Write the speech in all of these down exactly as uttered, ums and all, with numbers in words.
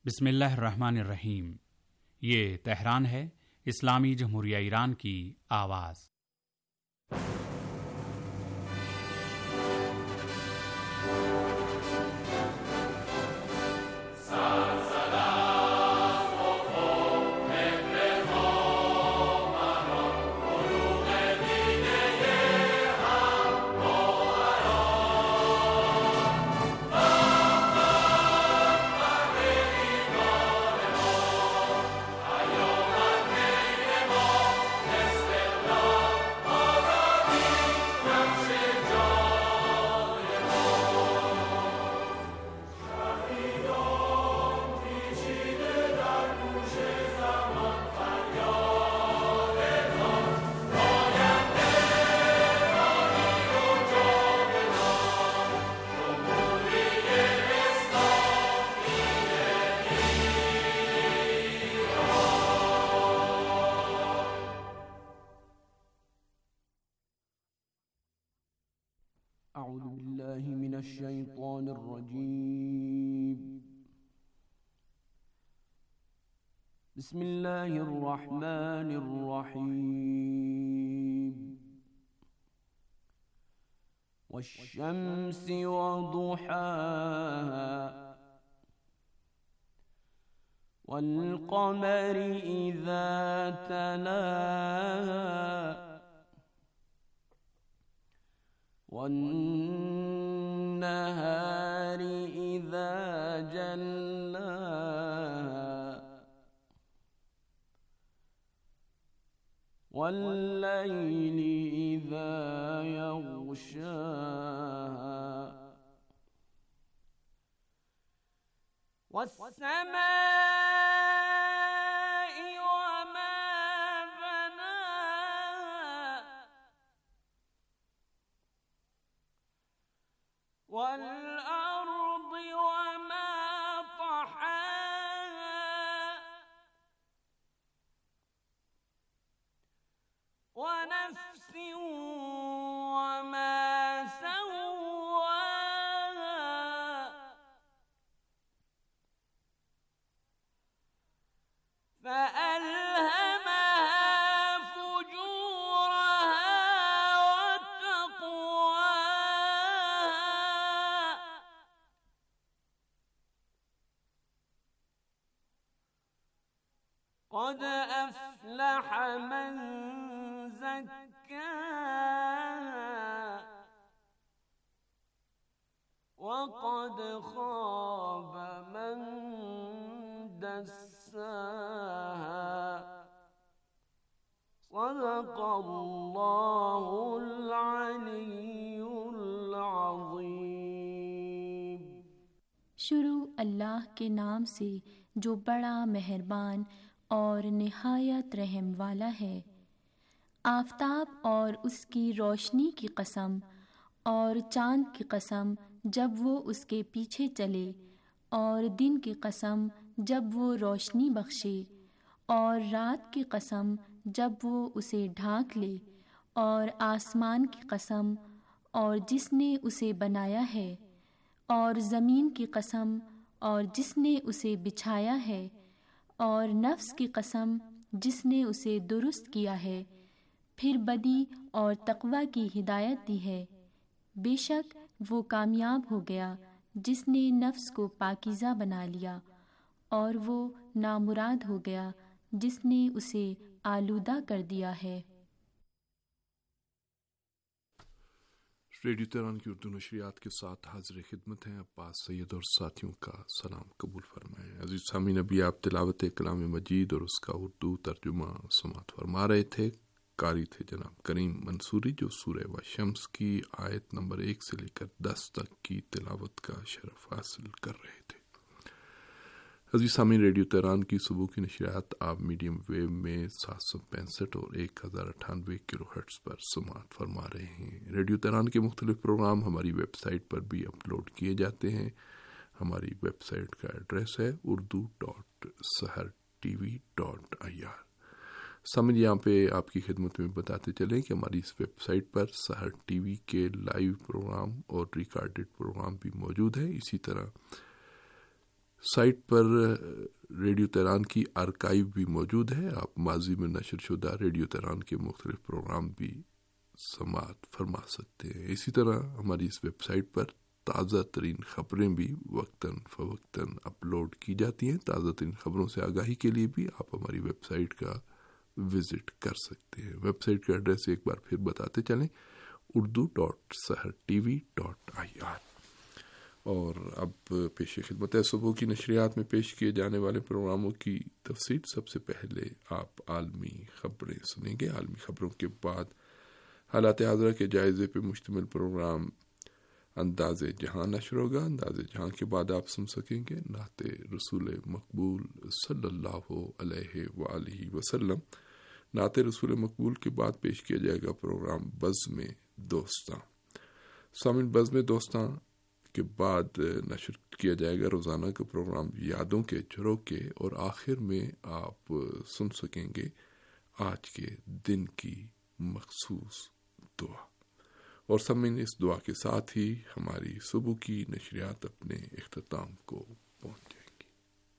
بسم اللہ الرحمن الرحیم۔ یہ تہران ہے، اسلامی جمہوریہ ایران کی آواز۔ اعوذ باللہ من الشیطان الرجیم، بسم اللہ الرحمن الرحیم، والشمس وضحاها والقمر اذا تلاها والنهار إذا جلاها والليل إذا يغشاها والسماء وما والأرض وما طحاها ونفس وما سواها فألهمها فجورها قد أفلح من زكاها وقد خاب من دساها صدق اللہ العلی العظیم۔ شروع اللہ کے نام سے جو بڑا مہربان اور نہایت رحم والا ہے۔ آفتاب اور اس کی روشنی کی قسم، اور چاند کی قسم جب وہ اس کے پیچھے چلے، اور دن کی قسم جب وہ روشنی بخشے، اور رات کی قسم جب وہ اسے ڈھانک لے، اور آسمان کی قسم اور جس نے اسے بنایا ہے، اور زمین کی قسم اور جس نے اسے بچھایا ہے، اور نفس کی قسم جس نے اسے درست کیا ہے، پھر بدی اور تقوی کی ہدایت دی ہے۔ بے شک وہ کامیاب ہو گیا جس نے نفس کو پاکیزہ بنا لیا، اور وہ نامراد ہو گیا جس نے اسے آلودہ کر دیا ہے۔ ریڈیو تہران کی اردو نشریات کے ساتھ حاضر خدمت ہیں عباس سید اور ساتھیوں کا سلام قبول فرمائیں۔ عزیز سامعین، ابھی آپ تلاوت کلام مجید اور اس کا اردو ترجمہ سماعت فرما رہے تھے۔ قاری تھے جناب کریم منصوری، جو سورہ والشمس کی آیت نمبر ایک سے لے کر دس تک کی تلاوت کا شرف حاصل کر رہے تھے۔ عزیز سامعین، ریڈیو تہران کی صبح کی نشریات آپ میڈیم ویو میں سات سو پینسٹھ اور ایک ہزار اٹھانوے کلو ہرٹز پر سماعت فرما رہے ہیں۔ ریڈیو تہران کے مختلف پروگرام ہماری ویب سائٹ پر بھی اپلوڈ کیے جاتے ہیں۔ ہماری ویب سائٹ کا ایڈریس ہے Urdu dot Sahar T V dot I R. سمجھ یہاں پہ آپ کی خدمت میں بتاتے چلیں کہ ہماری اس ویب سائٹ پر سحر ٹی وی کے لائیو پروگرام اور ریکارڈڈ پروگرام بھی موجود ہیں۔ اسی طرح سائٹ پر ریڈیو تہران کی آرکائیو بھی موجود ہے. آپ ماضی میں نشر شدہ ریڈیو تہران کے مختلف پروگرام بھی سماعت فرما سکتے ہیں. اسی طرح ہماری اس ویب سائٹ پر تازہ ترین خبریں بھی وقتاً فوقتاً اپلوڈ کی جاتی ہیں. تازہ ترین خبروں سے آگاہی کے لیے بھی آپ ہماری ویب سائٹ کا وزٹ کر سکتے ہیں. ویب سائٹ کا ایڈریس ایک بار پھر بتاتے چلیں، Urdu dot Sahar T V dot I R. اور اب پیش خدمت ہے صبح کی نشریات میں پیش کیے جانے والے پروگراموں کی تفصیل. سب سے پہلے آپ عالمی خبریں سنیں گے. عالمی خبروں کے بعد حالات حاضرہ کے جائزے پہ مشتمل پروگرام انداز جہاں نشر ہوگا. انداز جہاں کے بعد آپ سن سکیں گے نعت رسول مقبول صلی اللہ علیہ وآلہ وسلم. نعت رسول مقبول کے بعد پیش کیا جائے گا پروگرام بزم دوستاں. سامعین، بزم دوستاں کے بعد نشر کیا جائے گا روزانہ کا پروگرام یادوں کے جھروکے، اور آخر میں آپ سن سکیں گے آج کے دن کی مخصوص دعا. اور سامعین، اس دعا کے ساتھ ہی ہماری صبح کی نشریات اپنے اختتام کو پہنچ جائیں گی.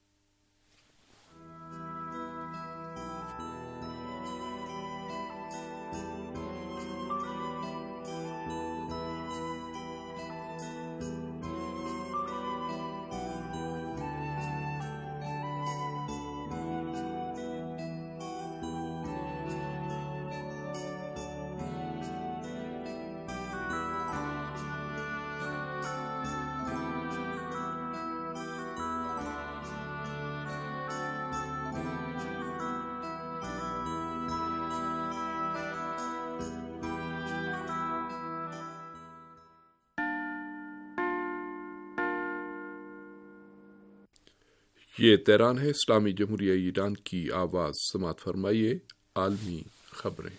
یہ تہران ہے، اسلامی جمہوریہ ایران کی آواز. سماعت فرمائیے عالمی خبریں.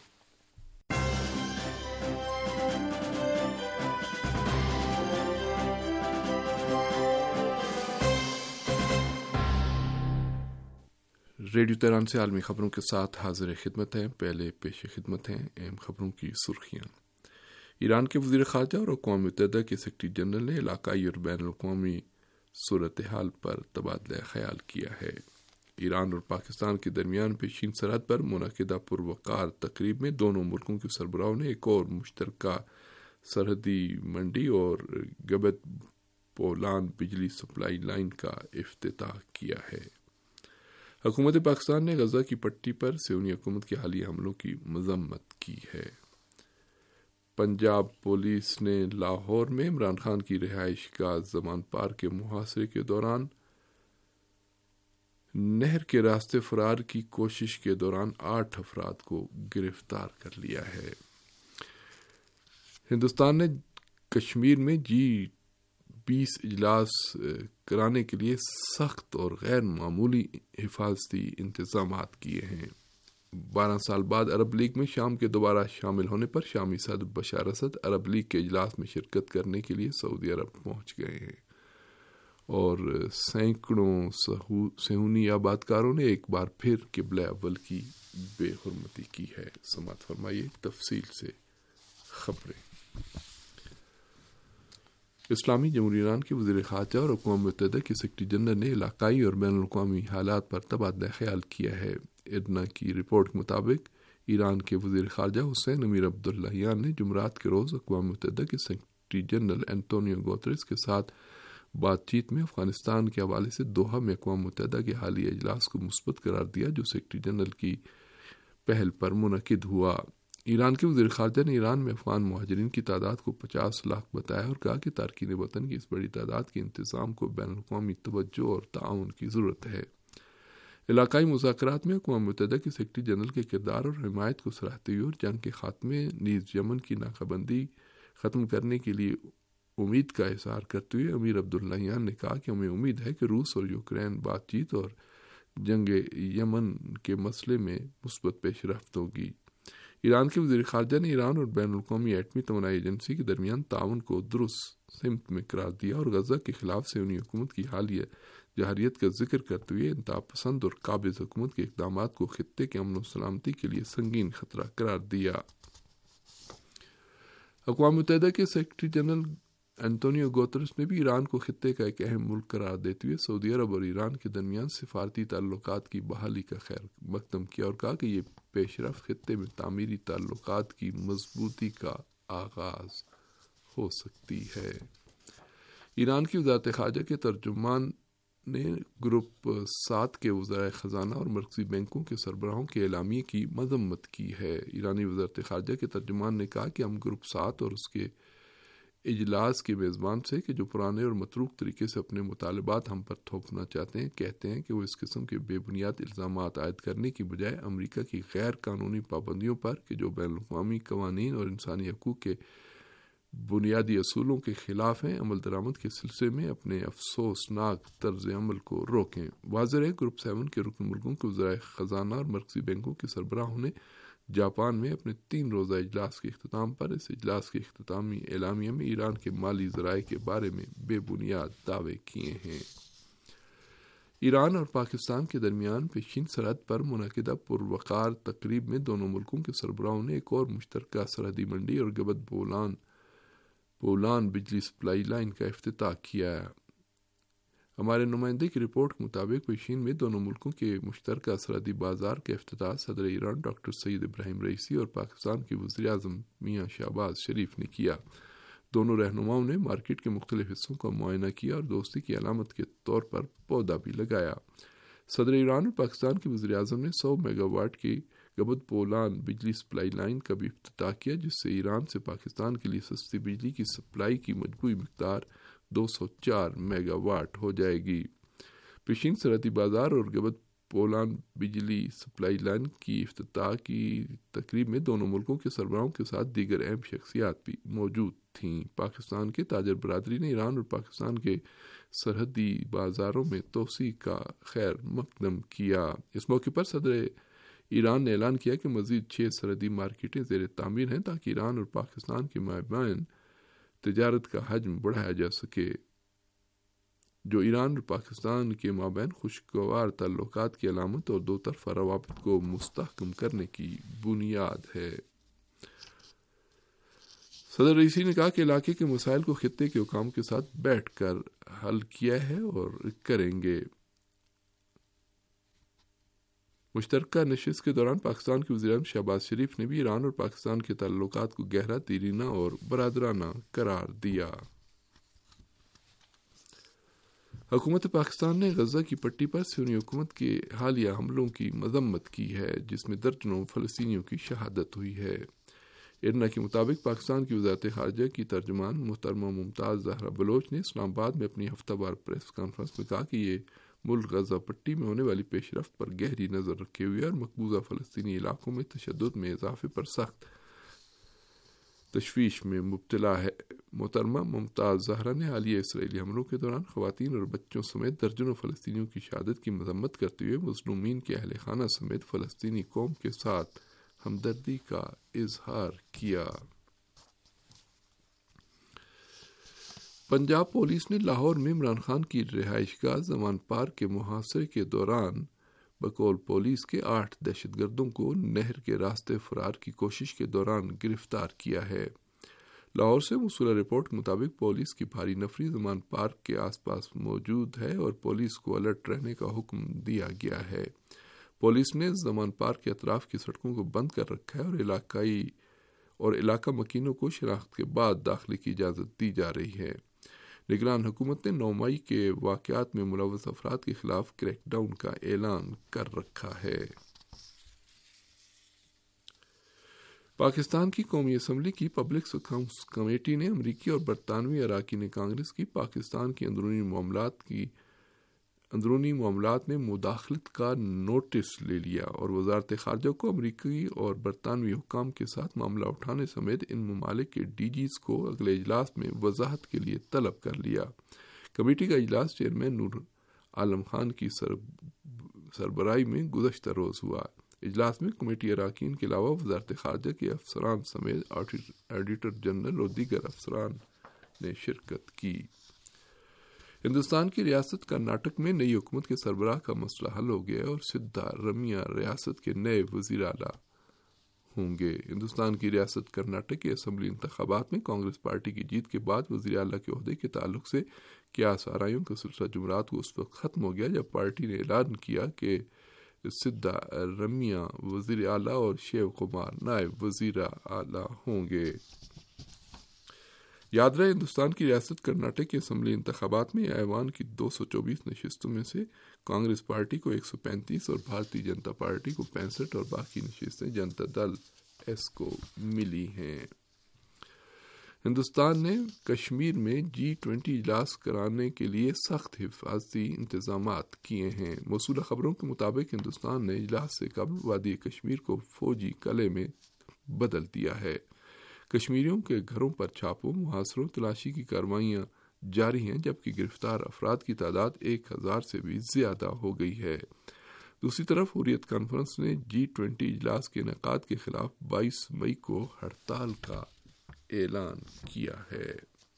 ریڈیو تہران سے عالمی خبروں کے ساتھ حاضر خدمت ہیں. پہلے پیش خدمت ہیں اہم خبروں کی سرخیاں. ایران کے وزیر خارجہ اور اقوام متحدہ کے سیکرٹری جنرل نے علاقائی اور بین الاقوامی صورتحال پر تبادلہ خیال کیا ہے. ایران اور پاکستان کے درمیان پیشین سرحد پر منعقدہ پروقار تقریب میں دونوں ملکوں کے سربراہوں نے ایک اور مشترکہ سرحدی منڈی اور گبت پولان بجلی سپلائی لائن کا افتتاح کیا ہے. حکومت پاکستان نے غزہ کی پٹی پر صہیونی حکومت کے حالیہ حملوں کی مذمت کی ہے. پنجاب پولیس نے لاہور میں عمران خان کی رہائش گاہ زمان پار کے محاصرے کے دوران نہر کے راستے فرار کی کوشش کے دوران آٹھ افراد کو گرفتار کر لیا ہے. ہندوستان نے کشمیر میں جی بیس اجلاس کرانے کے لیے سخت اور غیر معمولی حفاظتی انتظامات کیے ہیں. بارہ سال بعد عرب لیگ میں شام کے دوبارہ شامل ہونے پر شامی صدر بشار اسد عرب لیگ کے اجلاس میں شرکت کرنے کے لیے سعودی عرب پہنچ گئے ہیں، اور سینکڑوں صہیونی آبادکاروں نے ایک بار پھر قبلہ اول کی بے حرمتی کی ہے. سماعت فرمائیے تفصیل سے خبریں. اسلامی جمہوریہ ایران کے وزیر خارجہ اور اقوام متحدہ کے سیکرٹری جنرل نے علاقائی اور بین الاقوامی حالات پر تبادلہ خیال کیا ہے. ادنا کی رپورٹ کے مطابق ایران کے وزیر خارجہ حسین امیر عبداللہیان نے جمعرات کے روز اقوام متحدہ کے سیکرٹری جنرل اینٹونیو گوتریس کے ساتھ بات چیت میں افغانستان کے حوالے سے دوحہ میں اقوام متحدہ کے حالیہ اجلاس کو مثبت قرار دیا جو سیکرٹری جنرل کی پہل پر منعقد ہوا. ایران کے وزیر خارجہ نے ایران میں افغان مہاجرین کی تعداد کو پچاس لاکھ بتایا اور کہا کہ تارکین وطن کی اس بڑی تعداد کے انتظام کو بین الاقوامی توجہ اور تعاون کی ضرورت ہے. علاقائی مذاکرات میں اقوام متحدہ کے سیکرٹری جنرل کے کردار اور حمایت کو سراہتے ہوئے اور جنگ کے خاتمے نیز یمن کی ناکہ بندی ختم کرنے کے لیے امید کا اظہار کرتے ہوئے امیر عبداللہیان نے کہا کہ ہمیں امید ہے کہ روس اور یوکرین بات چیت اور جنگ یمن کے مسئلے میں مثبت پیش رفت ہوگی. ایران کے وزیر خارجہ نے ایران اور بین الاقوامی ایٹمی توانائی ایجنسی کے درمیان تعاون کو درست سمت میں قرار دیا اور غزہ کے خلاف صہیونی حکومت کی حالیہ جارحیت کا ذکر کرتے ہوئے انتہا پسند اور قابض حکومت کے اقدامات کو خطے کے امن و سلامتی کے لیے سنگین خطرہ قرار دیا. اقوام متحدہ کے سیکرٹری جنرل انٹونیو گوترس نے بھی ایران کو خطے کا ایک اہم ملک قرار دیتے ہوئے سعودی عرب اور ایران کے درمیان سفارتی تعلقات کی بحالی کا خیر مقدم کیا اور کہا کہ یہ پیش رفت خطے میں تعمیری تعلقات کی مضبوطی کا آغاز ہو سکتی ہے۔ ایران کی وزارت خارجہ کے ترجمان نے گروپ سات کے وزرائے خزانہ اور مرکزی بینکوں کے سربراہوں کے اعلامیے کی مذمت کی ہے۔ ایرانی وزارت خارجہ کے ترجمان نے کہا کہ ہم گروپ سات اور اس کے اجلاس کے میزبان سے کہ جو پرانے اور متروک طریقے سے اپنے مطالبات ہم پر تھوپنا چاہتے ہیں کہتے ہیں کہ وہ اس قسم کے بے بنیاد الزامات عائد کرنے کی بجائے امریکہ کی غیر قانونی پابندیوں پر کہ جو بین الاقوامی قوانین اور انسانی حقوق کے بنیادی اصولوں کے خلاف ہیں عمل درآمد کے سلسلے میں اپنے افسوسناک طرز عمل کو روکیں۔ واضح ہے گروپ سیون کے رکن ملکوں کے وزرائے خزانہ اور مرکزی بینکوں کے سربراہوں نے جاپان میں اپنے تین روزہ اجلاس کے اختتام پر اس اجلاس کے اختتامی اعلامیہ میں ایران کے مالی ذرائع کے بارے میں بے بنیاد دعوے کیے ہیں۔ ایران اور پاکستان کے درمیان پیشین سرحد پر منعقدہ پروقار تقریب میں دونوں ملکوں کے سربراہوں نے ایک اور مشترکہ سرحدی منڈی اور گبت بولان بولان بجلی سپلائی لائن کا افتتاح کیا۔ ہمارے نمائندے کی رپورٹ کے مطابق پیشین میں دونوں ملکوں کے مشترکہ سرحدی بازار کا افتتاح صدر Iran doctor Saeed Ebrahim Raisi اور پاکستان کے وزیر اعظم میاں شہباز شریف نے کیا۔ دونوں رہنماؤں نے مارکیٹ کے مختلف حصوں کا معائنہ کیا اور دوستی کی علامت کے طور پر پودا بھی لگایا۔ صدر ایران اور پاکستان کے وزیر اعظم نے سو میگا واٹ کی گبت بولان بجلی سپلائی لائن کا بھی افتتاح کیا، جس سے ایران سے پاکستان کے لیے سستی بجلی کی سپلائی کی مجموعی مقدار دو سو چار میگا واٹ ہو جائے گی۔ پیشین سرحدی بازار اور گبت بولان بجلی سپلائی لائن کی افتتاح کی تقریب میں دونوں ملکوں کے سربراہوں کے ساتھ دیگر اہم شخصیات بھی موجود تھیں۔ پاکستان کے تاجر برادری نے ایران اور پاکستان کے سرحدی بازاروں میں توسیع کا خیر مقدم کیا۔ اس موقع پر صدر ایران نے اعلان کیا کہ مزید چھ سرحدی مارکیٹیں زیر تعمیر ہیں تاکہ ایران اور پاکستان کے مابین تجارت کا حجم بڑھایا جا سکے، جو ایران اور پاکستان کے مابین خوشگوار تعلقات کی علامت اور دو طرفہ روابط کو مستحکم کرنے کی بنیاد ہے۔ صدر رئیسی نے کہا کہ علاقے کے مسائل کو خطے کے حکام کے ساتھ بیٹھ کر حل کیا ہے اور کریں گے۔ مشترکہ نشست کے دوران پاکستان کے وزیر اعظم شہباز شریف نے بھی ایران اور پاکستان کے تعلقات کو گہرا، دیرینہ اور برادرانہ قرار دیا۔ حکومت پاکستان نے غزہ کی پٹی پر صہیونی حکومت کے حالیہ حملوں کی مذمت کی ہے، جس میں درجنوں فلسطینیوں کی شہادت ہوئی ہے۔ ارنا کے مطابق پاکستان کی وزارت خارجہ کی ترجمان محترمہ ممتاز زہرا بلوچ نے اسلام آباد میں اپنی ہفتہ وار پریس کانفرنس میں کہا کہ یہ ملک غزہ پٹی میں ہونے والی پیش رفت پر گہری نظر رکھے ہوئے اور مقبوضہ فلسطینی علاقوں میں تشدد میں اضافے پر سخت تشویش میں مبتلا ہے۔ محترمہ ممتاز زہرا نے حالیہ اسرائیلی حملوں کے دوران خواتین اور بچوں سمیت درجنوں فلسطینیوں کی شہادت کی مذمت کرتے ہوئے مظلومین کے اہل خانہ سمیت فلسطینی قوم کے ساتھ ہمدردی کا اظہار کیا۔ پنجاب پولیس نے لاہور میں عمران خان کی رہائش گاہ زمان پارک کے محاصرے کے دوران بقول پولیس کے آٹھ دہشت گردوں کو نہر کے راستے فرار کی کوشش کے دوران گرفتار کیا ہے۔ لاہور سے موصولہ رپورٹ کے مطابق پولیس کی بھاری نفری زمان پارک کے آس پاس موجود ہے اور پولیس کو الرٹ رہنے کا حکم دیا گیا ہے۔ پولیس نے زمان پارک کے اطراف کی سڑکوں کو بند کر رکھا ہے اور علاقائی اور علاقہ مکینوں کو شناخت کے بعد داخلے کی اجازت دی جا رہی ہے۔ نگران حکومت نے نو مئی کے واقعات میں ملوث افراد کے خلاف کریک ڈاؤن کا اعلان کر رکھا ہے۔ پاکستان کی قومی اسمبلی کی پبلک اکاؤنٹس کمیٹی نے امریکی اور برطانوی اراکین کانگریس کی پاکستان کی اندرونی معاملات کی اندرونی معاملات میں مداخلت کا نوٹس لے لیا اور وزارت خارجہ کو امریکی اور برطانوی حکام کے ساتھ معاملہ اٹھانے سمیت ان ممالک کے ڈی جیز کو اگلے اجلاس میں وضاحت کے لیے طلب کر لیا۔ کمیٹی کا اجلاس چیئرمین نور عالم خان کی سربراہی میں گزشتہ روز ہوا۔ اجلاس میں کمیٹی اراکین کے علاوہ وزارت خارجہ کے افسران سمیت ایڈیٹر جنرل اور دیگر افسران نے شرکت کی۔ ہندوستان کی ریاست کرناٹک میں نئی حکومت کے سربراہ کا مسئلہ حل ہو گیا اور سدھا رمیا ریاست کے نئے وزیر اعلیٰ ہوں گے۔ ہندوستان کی ریاست کرناٹک کے اسمبلی انتخابات میں کانگریس پارٹی کی جیت کے بعد وزیر اعلیٰ کے عہدے کے تعلق سے قیاس آرائیوں کا سلسلہ جمعرات کو اس وقت ختم ہو گیا جب پارٹی نے اعلان کیا کہ سدھا رمیا وزیر اعلیٰ اور شیو کمار نائب وزیر اعلیٰ ہوں گے۔ یاد رہے ہندوستان کی ریاست کرناٹک کے اسمبلی انتخابات میں ایوان کی دو سو چوبیس نشستوں میں سے کانگریس پارٹی کو ایک سو پینتیس اور بھارتی جنتا پارٹی کو پینسٹھ اور باقی نشستیں جنتا دل ایس کو ملی ہیں۔ ہندوستان نے کشمیر میں جی ٹوینٹی اجلاس کرانے کے لیے سخت حفاظتی انتظامات کیے ہیں۔ موصولہ خبروں کے مطابق ہندوستان نے اجلاس سے قبل وادی کشمیر کو فوجی قلعے میں بدل دیا ہے۔ کشمیریوں کے گھروں پر چھاپوں، محاصروں، تلاشی کی کارروائیاں جاری ہیں، جبکہ گرفتار افراد کی تعداد ایک ہزار سے بھی زیادہ ہو گئی ہے۔ دوسری طرف حریت کانفرنس نے جی ٹوینٹی اجلاس کے انعقاد کے خلاف بائیس مئی کو ہڑتال کا اعلان کیا ہے۔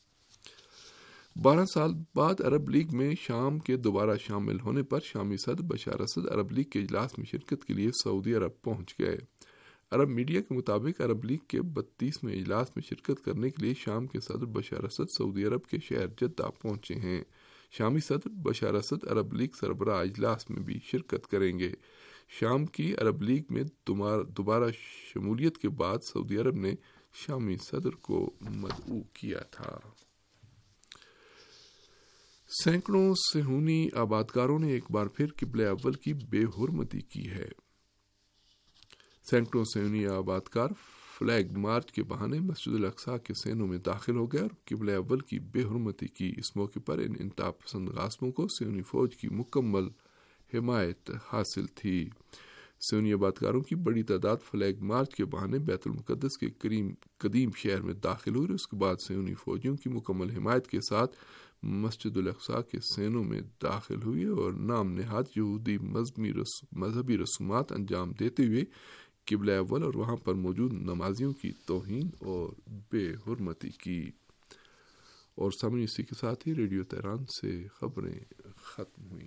بارہ سال بعد عرب لیگ میں شام کے دوبارہ شامل ہونے پر شامی صدر بشار اسد عرب لیگ کے اجلاس میں شرکت کے لیے سعودی عرب پہنچ گئے۔ عرب میڈیا کے مطابق عرب لیگ کے بتیسویں اجلاس میں شرکت کرنے کے لیے شام کے صدر بشار اسد سعودی عرب کے شہر جدہ پہنچے ہیں۔ شامی صدر بشار اسد عرب لیگ سربراہ اجلاس میں بھی شرکت کریں گے۔ شام کی عرب لیگ میں دوبارہ شمولیت کے بعد سعودی عرب نے شامی صدر کو مدعو کیا تھا۔ سینکڑوں صہیونی آبادکاروں نے ایک بار پھر قبلہ اول کی بے حرمتی کی ہے۔ سینکڑوں صہیونی آبادکار فلیگ مارچ کے بہانے مسجد الاقصی کے سینوں میں داخل ہو گئے اور قبلہ اول کی بے حرمتی کی۔ اس موقع پر ان انتہا پسند غاصبوں کو صہیونی فوج کی مکمل حمایت حاصل تھی۔ صہیونی آبادکاروں کی بڑی تعداد فلیگ مارچ کے بہانے بیت المقدس کے قدیم شہر میں داخل ہوئی اور اس کے بعد صہیونی فوجیوں کی مکمل حمایت کے ساتھ مسجد الاقصی کے سینوں میں داخل ہوئی اور نام نہاد یہودی مذہبی رسومات انجام دیتے ہوئے قبلہ اول اور وہاں پر موجود نمازیوں کی توہین اور بے حرمتی کی۔ اور سامنے اسی کے ساتھ ہی ریڈیو تہران سے خبریں ختم ہوئیں۔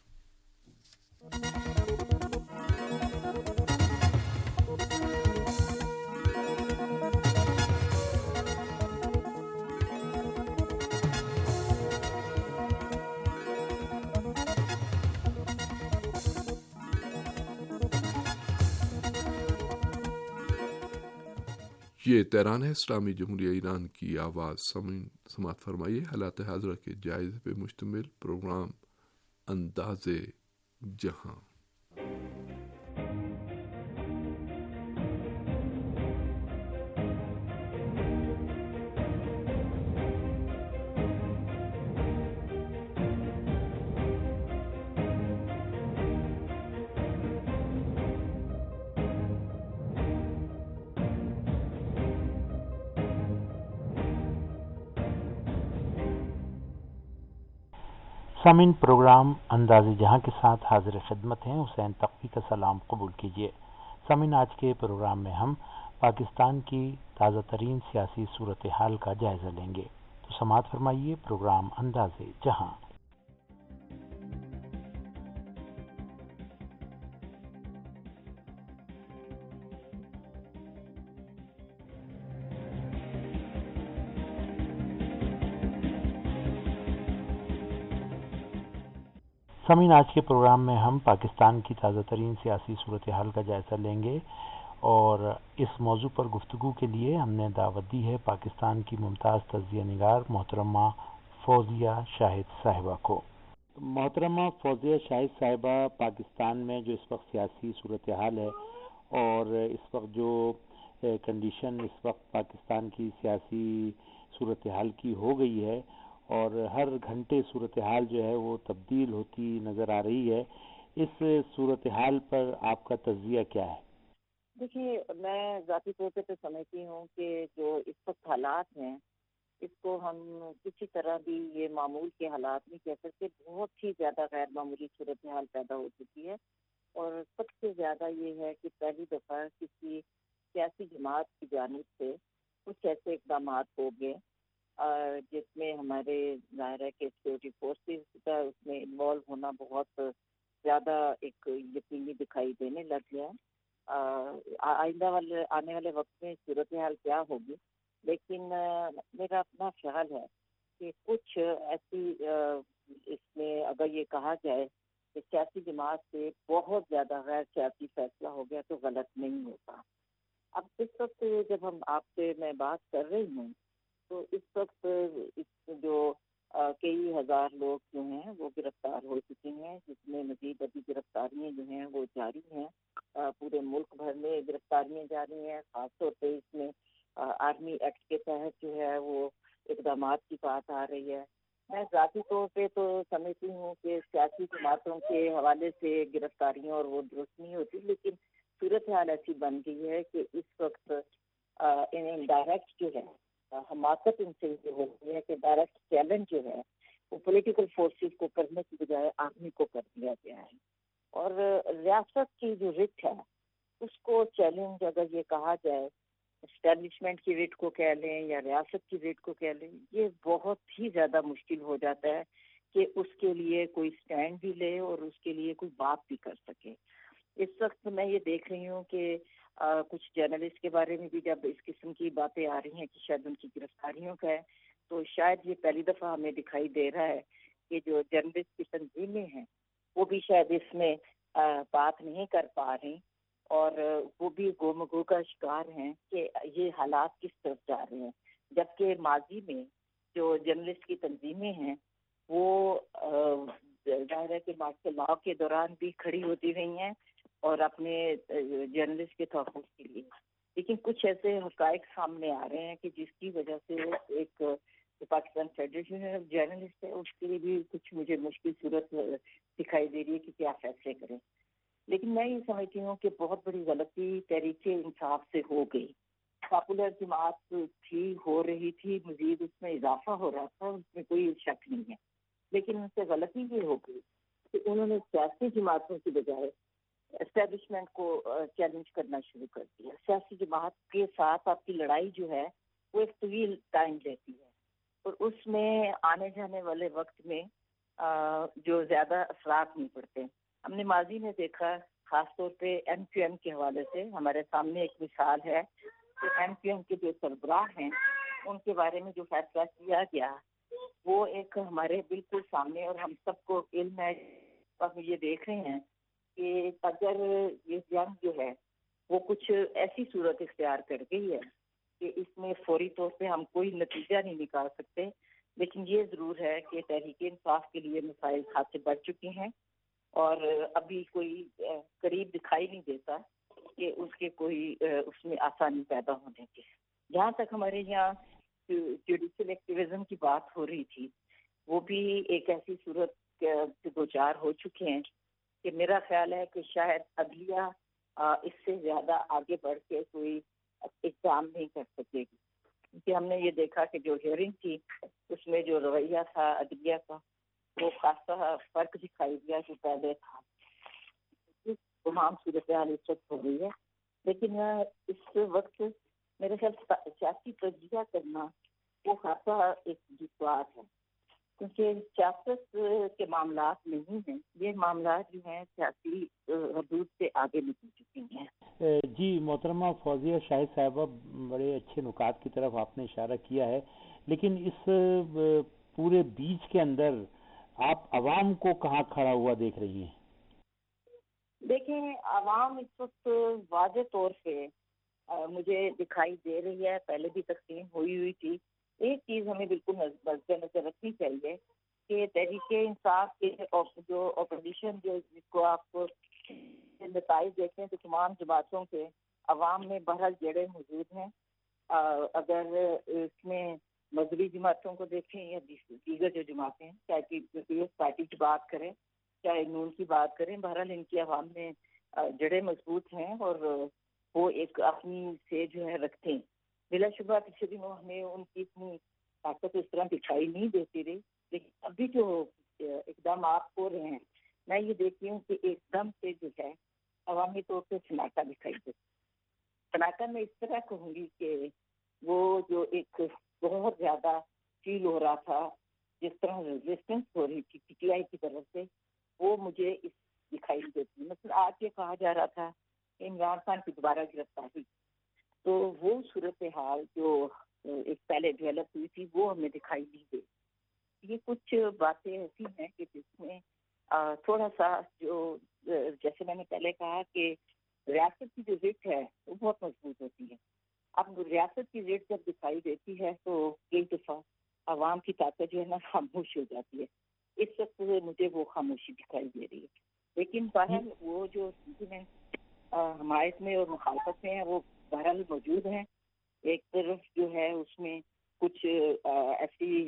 یہ تہران ہے، اسلامی جمہوریہ ایران کی آواز۔ سماعت فرمائیے حالات حاضرہ کے جائزے پہ مشتمل پروگرام انداز جہاں۔ سامعین، پروگرام انداز جہاں کے ساتھ حاضر خدمت ہیں۔ حسین تقوی کا سلام قبول کیجیے۔ سامعین، آج کے پروگرام میں ہم پاکستان کی تازہ ترین سیاسی صورتحال کا جائزہ لیں گے، تو سماعت فرمائیے پروگرام انداز جہاں۔ سامعین، آج کے پروگرام میں ہم پاکستان کی تازہ ترین سیاسی صورتحال کا جائزہ لیں گے اور اس موضوع پر گفتگو کے لیے ہم نے دعوت دی ہے پاکستان کی ممتاز تجزیہ نگار محترمہ فوزیہ شاہد صاحبہ کو۔ محترمہ فوزیہ شاہد صاحبہ، پاکستان میں جو اس وقت سیاسی صورتحال ہے اور اس وقت جو کنڈیشن اس وقت پاکستان کی سیاسی صورتحال کی ہو گئی ہے اور ہر گھنٹے صورتحال جو ہے وہ تبدیل ہوتی نظر آ رہی ہے، اس صورتحال پر آپ کا تجزیہ کیا ہے؟ دیکھیے، میں ذاتی طور پہ تو سمجھتی ہوں کہ جو اس وقت حالات ہیں اس کو ہم کسی طرح بھی یہ معمول کے حالات نہیں کہہ سکتے۔ بہت ہی زیادہ غیر معمولی صورتحال پیدا ہو چکی ہے اور سب سے زیادہ یہ ہے کہ پہلی دفعہ کسی سیاسی جماعت کی جانب سے کچھ ایسے اقدامات ہو گئے جس میں ہمارے ظاہر ہے کہ سیکورٹی فورسز کا اس میں انوالو ہونا بہت زیادہ ایک یقینی دکھائی دینے لگ گیا آئندہ والے آنے والے وقت میں صورتحال کیا ہوگی، لیکن میرا اپنا خیال ہے کہ کچھ ایسی اس میں اگر یہ کہا جائے کہ سیاسی جماعت سے بہت زیادہ غیر سیاسی فیصلہ ہو گیا تو غلط نہیں ہوتا۔ اب اس وقت جب ہم آپ سے میں بات کر رہی ہوں تو اس وقت جو کئی ہزار لوگ جو ہیں وہ گرفتار ہو چکے ہیں، جس میں مزید ابھی گرفتاریاں جو ہیں وہ جاری ہیں، پورے ملک بھر میں گرفتاریاں جاری ہیں۔ خاص طور پہ اس میں آرمی ایکٹ کے تحت جو ہے وہ اقدامات کی بات آ رہی ہے۔ میں ذاتی طور پہ تو سمجھتی ہوں کہ سیاسی جماعتوں کے حوالے سے گرفتاریاں اور وہ درست نہیں ہوتی، لیکن صورتحال ایسی بن گئی ہے کہ اس وقت ڈائریکٹ جو ہے حماقت ان سے یہ ہو گئی ہے کہ ڈائریکٹ چیلنج جو ہے وہ پولیٹیکل فورسز کو کرنے کی بجائے آرمی کو کر دیا گیا ہے، اور ریاست کی جو رٹ ہے اس کو چیلنج اگر یہ کہا جائے اسٹیبلشمنٹ کی ریٹ کو کہہ لیں یا ریاست کی ریٹ کو کہہ لیں، یہ بہت ہی زیادہ مشکل ہو جاتا ہے کہ اس کے لیے کوئی سٹینڈ بھی لے اور اس کے لیے کوئی بات بھی کر سکے۔ اس وقت میں یہ دیکھ رہی ہوں کہ آ, کچھ جرنلسٹ کے بارے میں بھی جب اس قسم کی باتیں آ رہی ہیں کہ شاید ان کی گرفتاریوں کا ہے، تو شاید یہ پہلی دفعہ ہمیں دکھائی دے رہا ہے کہ جو جرنلسٹ کی تنظیمیں ہیں وہ بھی شاید اس میں آ, بات نہیں کر پا رہی، اور وہ بھی گومگو کا شکار ہیں کہ یہ حالات کس طرف جا رہے ہیں، جبکہ ماضی میں جو جرنلسٹ کی تنظیمیں ہیں وہ ظاہر ہے کہ مارشل لاء کے دوران بھی کھڑی ہوتی رہی ہیں اور اپنے جرنلسٹ کے تحفظ کے لیے، لیکن کچھ ایسے حقائق سامنے آ رہے ہیں کہ جس کی وجہ سے ایک پاکستان فیڈریشن آف جرنلسٹ ہے اس کے لیے بھی کچھ مجھے مشکل صورت دکھائی دے رہی ہے کہ کیا فیصلے کریں۔ لیکن میں یہ سمجھتی ہوں کہ بہت بڑی غلطی تحریک انصاف سے ہو گئی۔ پاپولر جماعت تھی، ہو رہی تھی، مزید اس میں اضافہ ہو رہا تھا، اس میں کوئی شک نہیں ہے، لیکن ان سے غلطی یہ ہو گئی کہ انہوں نے سیاسی جماعتوں کی بجائے اسٹیبلشمنٹ کو چیلنج کرنا شروع کر دیا۔ سیاسی جماعت کے ساتھ آپ کی لڑائی جو ہے وہ ایک طویل ٹائم لیتی ہے، اور اس میں آنے جانے والے وقت میں جو زیادہ اثرات نہیں پڑتے۔ ہم نے ماضی میں دیکھا، خاص طور پہ ایم کیو ایم کے حوالے سے ہمارے سامنے ایک مثال ہے کہ ایم کیو ایم کے جو سربراہ ہیں ان کے بارے میں جو فیصلہ کیا گیا وہ ایک ہمارے بالکل سامنے، اور ہم سب کو علم ہے، ہم یہ دیکھ رہے ہیں کہ اگر یہ جنگ جو ہے وہ کچھ ایسی صورت اختیار کر گئی ہے کہ اس میں فوری طور پہ ہم کوئی نتیجہ نہیں نکال سکتے، لیکن یہ ضرور ہے کہ تحریک انصاف کے لیے مسائل خاصے بڑھ چکے ہیں، اور ابھی کوئی قریب دکھائی نہیں دیتا کہ اس کے کوئی اس میں آسانی پیدا ہونے کی۔ جہاں تک ہمارے یہاں جوڈیشل ایکٹیویزم کی بات ہو رہی تھی، وہ بھی ایک ایسی صورت سے دو چار ہو چکے ہیں کہ میرا خیال ہے کہ شاید عدلیہ اس سے زیادہ آگے بڑھ کے کوئی اقدام نہیں کر سکے گی، کیونکہ ہم نے یہ دیکھا کہ جو ہیئرنگ تھی اس میں جو رویہ تھا عدلیہ کا وہ خاصا فرق دکھائی دیا جو پہلے تھا۔ تمام صورتحال اس وقت ہو رہی ہے، لیکن اس وقت میرے خیال سیاسی تجزیہ کرنا وہ خاصا ایک دشوار ہے، کیونکہ سیاست کے معاملات نہیں ہیں، یہ معاملات جو ہیں سیاسی حدود سے آگے نکل چکی ہیں۔ جی محترمہ فوزیہ شاہد صاحبہ، بڑے اچھے نکات کی طرف آپ نے اشارہ کیا ہے، لیکن اس پورے بیچ کے اندر آپ عوام کو کہاں کھڑا ہوا دیکھ رہی ہیں؟ دیکھیں، عوام اس وقت واضح طور پہ مجھے دکھائی دے رہی ہے، پہلے بھی تقسیم ہوئی ہوئی تھی۔ ایک چیز ہمیں بالکل مد نظر رکھنی چاہیے کہ تحریک انصاف کے جو اپوزیشن جو جس کو آپ نتائج دیکھیں تو تمام جماعتوں کے عوام میں بہرحال جڑیں موجود ہیں۔ اگر اس میں مذہبی جماعتوں کو دیکھیں یا دیگر جو جماعتیں ہیں، چاہے پیپلز پارٹی کی بات کریں چاہے نون کی بات کریں، بہرحال ان کی عوام میں جڑیں مضبوط ہیں اور وہ ایک اپنی سے جو ہے رکھتے ہیں۔ بلا شبہ پچھلے دنوں ہمیں ان کی اتنی طاقت اس طرح دکھائی نہیں دیتی رہی، لیکن ابھی جو اقدامات ہو رہے ہیں میں یہ دیکھتی ہوں کہ ایک دم سے جو ہے عوامی طور پہ سناٹا دکھائی دیتا۔ سناٹا میں اس طرح کہوں گی کہ وہ جو ایک بہت زیادہ فیل ہو رہا تھا، جس طرح ریزسٹنس ہو رہی تھی پی ٹی آئی کی طرف سے، وہ مجھے اس دکھائی دیتی ہے۔ مثلا آج یہ کہا جا رہا تھا عمران خان کی دوبارہ گرفتاری، تو وہ صورتحال جو ایک پہلے ڈیولپ ہوئی تھی وہ ہمیں دکھائی دی گئی. یہ کچھ باتیں ایسی ہیں کہ جس میں تھوڑا سا جو جیسے میں نے پہلے کہا کہ ریاست کی جو رٹ ہے وہ بہت مضبوط ہوتی ہے. اب ریاست کی رٹ جب دکھائی دیتی ہے تو کئی دفعہ عوام کی طاقت جو ہے نا خاموش ہو جاتی ہے. اس وقت مجھے وہ خاموشی دکھائی دے رہی ہے. لیکن بہرحال وہ جو حمایت میں اور مخالفت میں ہے وہ بہرحال موجود ہیں. ایک طرف جو ہے اس میں کچھ ایسی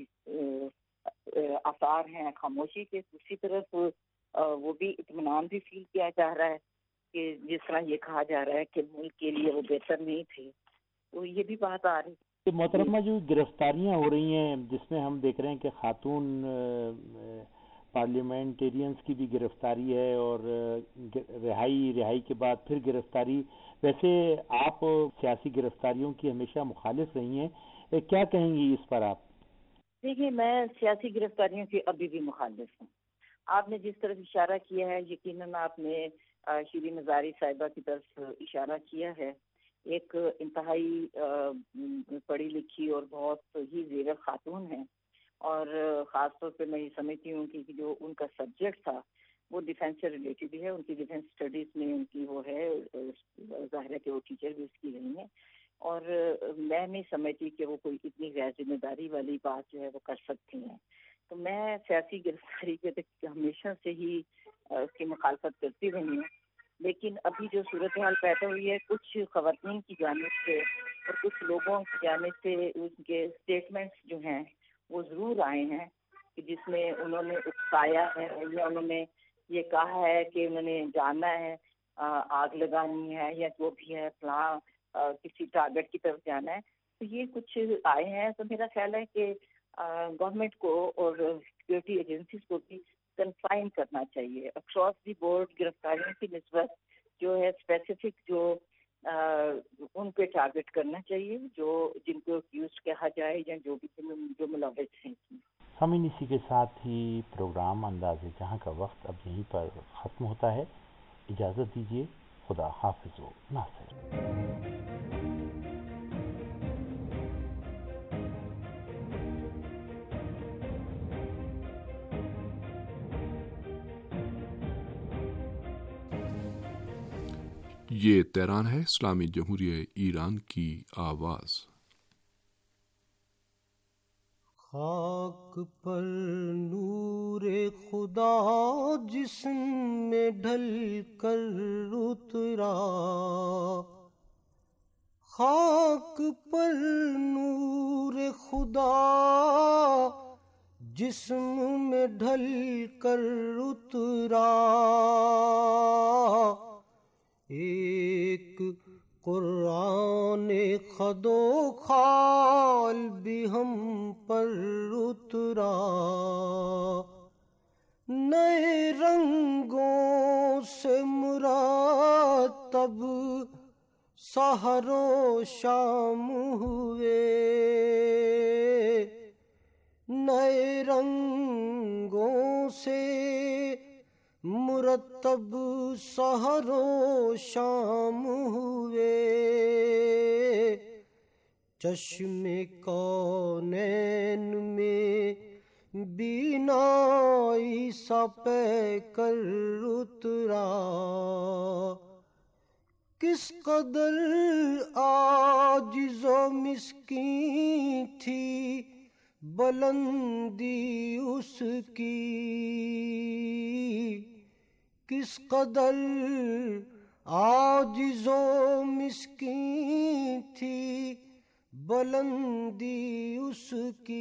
آثار ہیں خاموشی کے، دوسری طرف وہ بھی اطمینان بھی فیل کیا جا رہا ہے کہ جس طرح یہ کہا جا رہا ہے کہ ملک کے لیے وہ بہتر نہیں تھے، تو یہ بھی بات آ رہی ہے. محترمہ جو گرفتاریاں ہو رہی ہیں جس میں ہم دیکھ رہے ہیں کہ خاتون پارلیمنٹیرینز کی بھی گرفتاری ہے اور رہائی رہائی کے بعد پھر گرفتاری. ویسے آپ سیاسی گرفتاریوں کی ہمیشہ مخالف رہی ہیں، کیا کہیں گی اس پر آپ؟ دیکھیے میں سیاسی گرفتاریوں کی ابھی بھی مخالف ہوں. آپ نے جس طرف اشارہ کیا ہے یقیناً آپ نے شیریں مزاری صاحبہ کی طرف اشارہ کیا ہے. ایک انتہائی پڑھی لکھی اور بہت ہی زیرک خاتون ہیں، اور خاص طور پہ میں یہ سمجھتی ہوں کہ جو ان کا سبجیکٹ تھا وہ ڈیفینس سے ریلیٹڈ ہے. ان کی ڈیفینس اسٹڈیز میں ان کی وہ ہے، ظاہر ہے کہ وہ ٹیچر بھی اس کی رہی ہیں، اور میں نہیں سمجھتی کہ وہ کوئی اتنی غیر ذمہ داری والی بات جو ہے وہ کر سکتی ہیں. تو میں سیاسی گرفتاری کے ہمیشہ سے ہی اس کی مخالفت کرتی رہی ہوں. لیکن ابھی جو صورتحال پیدا ہوئی ہے کچھ خواتین کی جانب سے اور کچھ لوگوں کی جانب سے ان کے اسٹیٹمنٹس جو ہیں وہ ضرور آئے ہیں کہ جس میں انہوں نے اکسایا ہے یا انہوں نے یہ کہا ہے کہ انہوں نے جانا ہے، آگ لگانی ہے یا جو بھی ہے فلاں کسی ٹارگٹ کی طرف جانا ہے. تو یہ کچھ آئے ہیں. تو میرا خیال ہے کہ گورنمنٹ کو اور سیکورٹی ایجنسیز کو بھی کنفائن کرنا چاہیے. اکراس دی بورڈ گرفتاریوں کی نسبت جو ہے اسپیسیفک جو ان پہ ٹارگٹ کرنا چاہیے جو جن کو ایکیوزڈ کہا جائے یا جو بھی جو ملوث ہیں. سامعین اسی کے ساتھ ہی پروگرام انداز جہاں کا وقت اب یہیں پر ختم ہوتا ہے. اجازت دیجیے. خدا حافظ و ناصر. یہ تہران ہے، اسلامی جمہوریہ ایران کی آواز. خاک پر نور خدا جسم میں ڈھل کر اترا، خاک پر نور خدا جسم میں ڈھل کر اترا، ایک قرآن خد و خال بھی ہم پر اترا، نئے رنگوں سے مرتب سحر و شام ہوئے، نئے رنگوں سے مرتب سحر و شام ہوئے، چشم کونین میں بینائی سا پے کر اترا، کس قدر عاجز و مسکین تھی بلندی اس کی، کس قدر عاجز و مسکین تھی بلندی اس کی،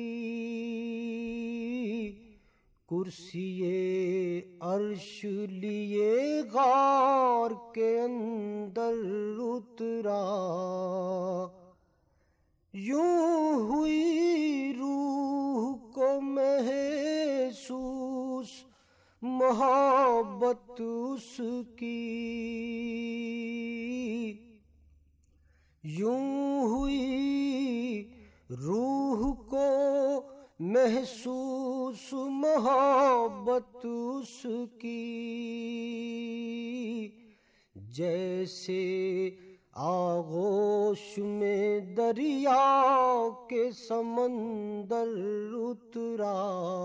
کرسی عرش لیے غار کے اندر اترا، یوں ہوئی روح کو محسوس محبت اس کی، یوں ہوئی روح کو محسوس محبت اس کی، جیسے آغوش میں دریا کے سمندر اترا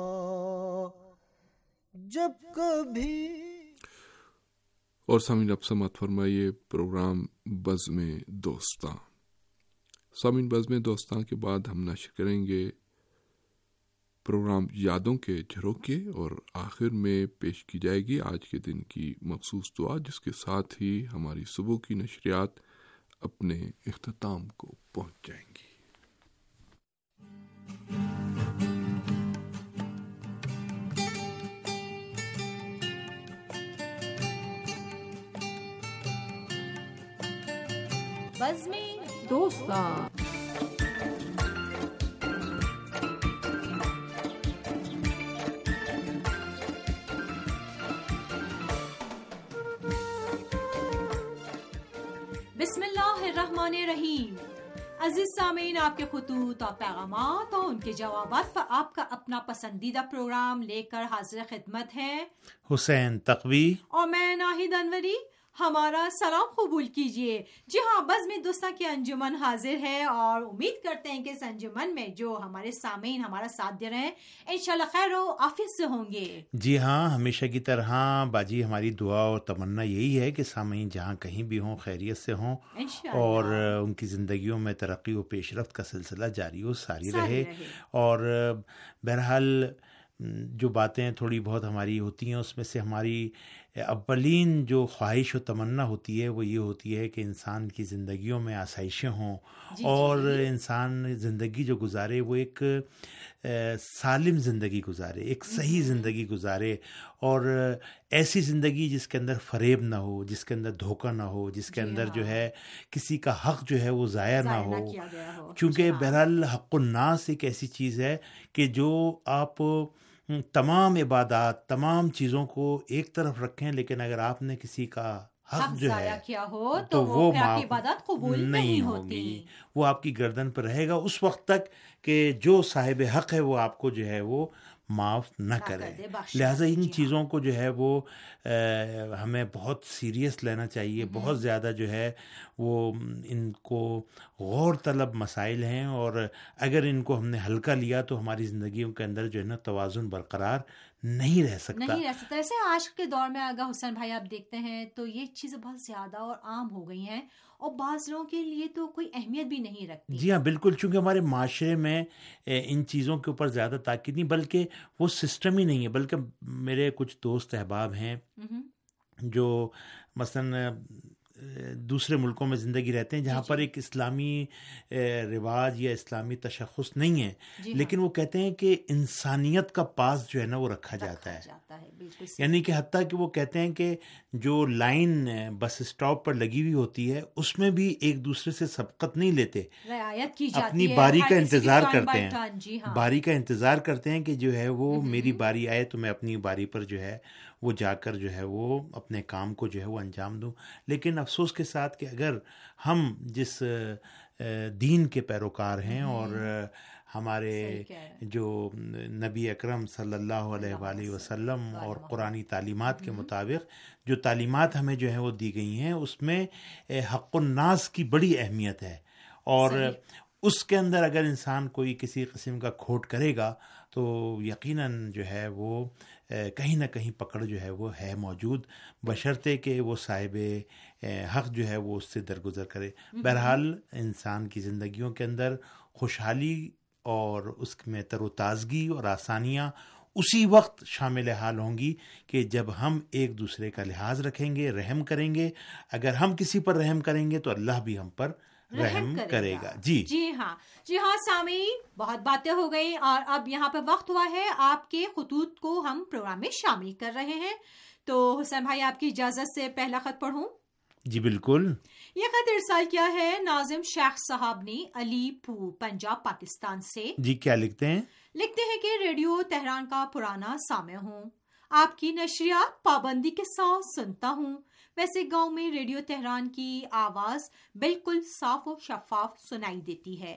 جب کبھی. اور سامعین اب سماعت فرمائیے پروگرام بزم دوستاں. سامعین بزم دوستاں کے بعد ہم نشر کریں گے پروگرام یادوں کے جھروکے اور آخر میں پیش کی جائے گی آج کے دن کی مخصوص دعا، جس کے ساتھ ہی ہماری صبح کی نشریات اپنے اختتام کو پہنچ جائیں گی. بزم دوستاں. بسم اللہ الرحمن الرحیم. عزیز سامعین، آپ کے خطوط اور پیغامات اور ان کے جوابات پر آپ کا اپنا پسندیدہ پروگرام لے کر حاضر خدمت ہے حسین تقوی اور میں ناہید انوری. ہمارا سلام قبول کیجیے. جی ہاں، بزم دوستاں کی انجمن حاضر ہے اور امید کرتے ہیں کہ اس انجمن میں جو ہمارے سامعین ہمارا ساتھ دے رہے ہیں انشاءاللہ خیر و عافیت سے ہوں گے. جی ہاں، ہمیشہ کی طرح باجی ہماری دعا اور تمنا یہی ہے کہ سامعین جہاں کہیں بھی ہوں خیریت سے ہوں اور ان کی زندگیوں میں ترقی و پیش رفت کا سلسلہ جاری و ساری رہے. اور بہرحال جو باتیں تھوڑی بہت ہماری ہوتی ہیں اس میں سے ہماری اولین جو خواہش و تمنا ہوتی ہے وہ یہ ہوتی ہے کہ انسان کی زندگیوں میں آسائشیں ہوں جی اور جی. انسان زندگی جو گزارے وہ ایک سالم زندگی گزارے، ایک صحیح زندگی گزارے، اور ایسی زندگی جس کے اندر فریب نہ ہو، جس کے اندر دھوکہ نہ ہو، جس کے اندر جو ہے کسی کا حق جو ہے وہ ضائع نہ ہو. چونکہ بہرحال حق الناس ایک ایسی چیز ہے کہ جو آپ تمام عبادات، تمام چیزوں کو ایک طرف رکھیں، لیکن اگر آپ نے کسی کا حق جو ہے کیا ہو تو وہ عبادت قبول نہیں ہوتی، وہ آپ کی گردن پر رہے گا اس وقت تک کہ جو صاحب حق ہے وہ آپ کو جو ہے وہ معاف نہ کرے. لہٰذا ان چیزوں کو جو ہے وہ ہمیں بہت سیریس لینا چاہیے، بہت زیادہ جو ہے وہ ان کو غور طلب مسائل ہیں، اور اگر ان کو ہم نے ہلکا لیا تو ہماری زندگیوں کے اندر جو ہے نا توازن برقرار نہیں رہ سکتا نہیں رہ سکتا ایسے آج کے دور میں اگر حسین بھائی آپ دیکھتے ہیں تو یہ چیزیں بہت زیادہ اور عام ہو گئی ہیں، اور بعض لوگوں کے لیے تو کوئی اہمیت بھی نہیں رکھتی. جی ہاں بالکل، چونکہ ہمارے معاشرے میں ان چیزوں کے اوپر زیادہ تاکید نہیں، بلکہ وہ سسٹم ہی نہیں ہے. بلکہ میرے کچھ دوست احباب ہیں جو مثلا دوسرے ملکوں میں زندگی رہتے ہیں جہاں پر ایک اسلامی رواج یا اسلامی تشخص نہیں ہے، لیکن وہ کہتے ہیں کہ انسانیت کا پاس جو ہے نا وہ رکھا جاتا ہے. یعنی کہ حتیٰ کہ وہ کہتے ہیں کہ جو لائن بس اسٹاپ پر لگی ہوئی ہوتی ہے اس میں بھی ایک دوسرے سے سبقت نہیں لیتے، اپنی باری کا انتظار کرتے ہیں، باری کا انتظار کرتے ہیں کہ جو ہے وہ میری باری آئے تو میں اپنی باری پر جو ہے وہ جا کر جو ہے وہ اپنے کام کو جو ہے وہ انجام دوں. لیکن افسوس کے ساتھ کہ اگر ہم جس دین کے پیروکار ہیں اور ہمارے جو نبی اکرم صلی اللہ علیہ وآلہ وسلم اور قرآنی تعلیمات کے مطابق جو تعلیمات ہمیں جو ہے وہ دی گئی ہیں اس میں حق الناس کی بڑی اہمیت ہے، اور اس کے اندر اگر انسان کوئی کسی قسم کا کھوٹ کرے گا تو یقیناً جو ہے وہ کہیں نہ کہیں پکڑ جو ہے وہ ہے موجود، بشرطے کہ وہ صاحب حق جو ہے وہ اس سے درگزر کرے. بہرحال انسان کی زندگیوں کے اندر خوشحالی اور اس میں تر و تازگی اور آسانیاں اسی وقت شامل حال ہوں گی کہ جب ہم ایک دوسرے کا لحاظ رکھیں گے، رحم کریں گے. اگر ہم کسی پر رحم کریں گے تو اللہ بھی ہم پر رحم کرے گا. جی جی ہاں جی ہاں سامعین، بہت باتیں ہو گئی اور اب یہاں پہ وقت ہوا ہے آپ کے خطوط کو ہم پروگرام میں شامل کر رہے ہیں. تو حسین بھائی آپ کی اجازت سے پہلا خط پڑھوں؟ جی بالکل. یہ خط ارسال کیا ہے ناظم شیخ صاحب نے علی پور پنجاب پاکستان سے. جی کیا لکھتے ہیں؟ لکھتے ہیں کہ ریڈیو تہران کا پرانا سامع ہوں، آپ کی نشریات پابندی کے ساتھ سنتا ہوں. ویسے گاؤں میں ریڈیو تہران کی آواز بالکل صاف و شفاف سنائی دیتی ہے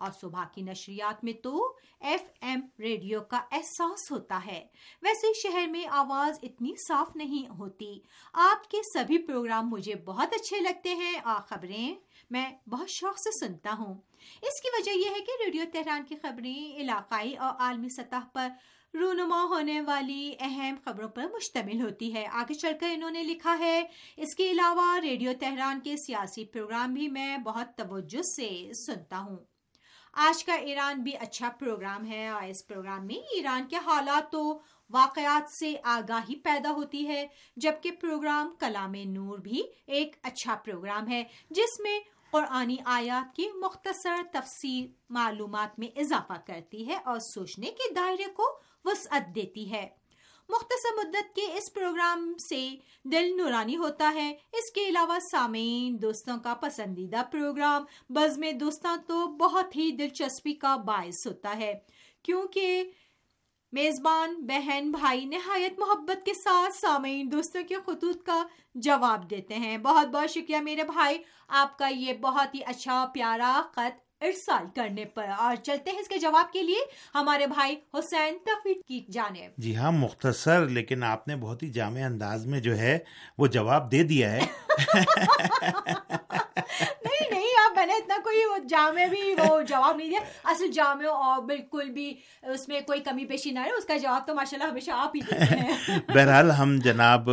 اور صبح کی نشریات میں تو ایف ایم ریڈیو کا احساس ہوتا ہے. ویسے شہر میں آواز اتنی صاف نہیں ہوتی. آپ کے سبھی پروگرام مجھے بہت اچھے لگتے ہیں اور خبریں میں بہت شوق سے سنتا ہوں. اس کی وجہ یہ ہے کہ ریڈیو تہران کی خبریں علاقائی اور عالمی سطح پر رونما ہونے والی اہم خبروں پر مشتمل ہوتی ہے. آگے چل کر انہوں نے لکھا ہے، اس کے علاوہ ریڈیو تہران کے سیاسی پروگرام بھی میں بہت توجہ سے سنتا ہوں. آج کا ایران بھی اچھا پروگرام ہے اور اس پروگرام میں ایران کے حالات و واقعات سے آگاہی پیدا ہوتی ہے، جبکہ پروگرام کلام نور بھی ایک اچھا پروگرام ہے جس میں قرآنی آیات کی مختصر تفسیر معلومات میں اضافہ کرتی ہے اور سوچنے کے دائرے کو وسعت دیتی ہے. مختصر مدت کے اس پروگرام سے دل نورانی ہوتا ہے. اس کے علاوہ سامعین دوستوں کا پسندیدہ پروگرام بزم دوستاں تو بہت ہی دلچسپی کا باعث ہوتا ہے، کیونکہ میزبان بہن بھائی نہایت محبت کے ساتھ سامعین دوستوں کے خطوط کا جواب دیتے ہیں. بہت بہت شکریہ میرے بھائی آپ کا یہ بہت ہی اچھا پیارا خط ارسال کرنے پر. اور چلتے ہیں اس کے جواب کے لیے ہمارے بھائی حسین تقوی کی جانب. جی ہاں، مختصر لیکن آپ نے بہت ہی جامع انداز میں جو ہے وہ جواب دے دیا ہے. نہیں نہیں آپ میں نے اتنا کوئی وہ جامع بھی وہ جواب نہیں دیا. اصل جامع اور بالکل بھی اس میں کوئی کمی پیشی نہ رہے، اس کا جواب تو ماشاءاللہ ہمیشہ آپ ہی دیتے ہیں. بہرحال ہم جناب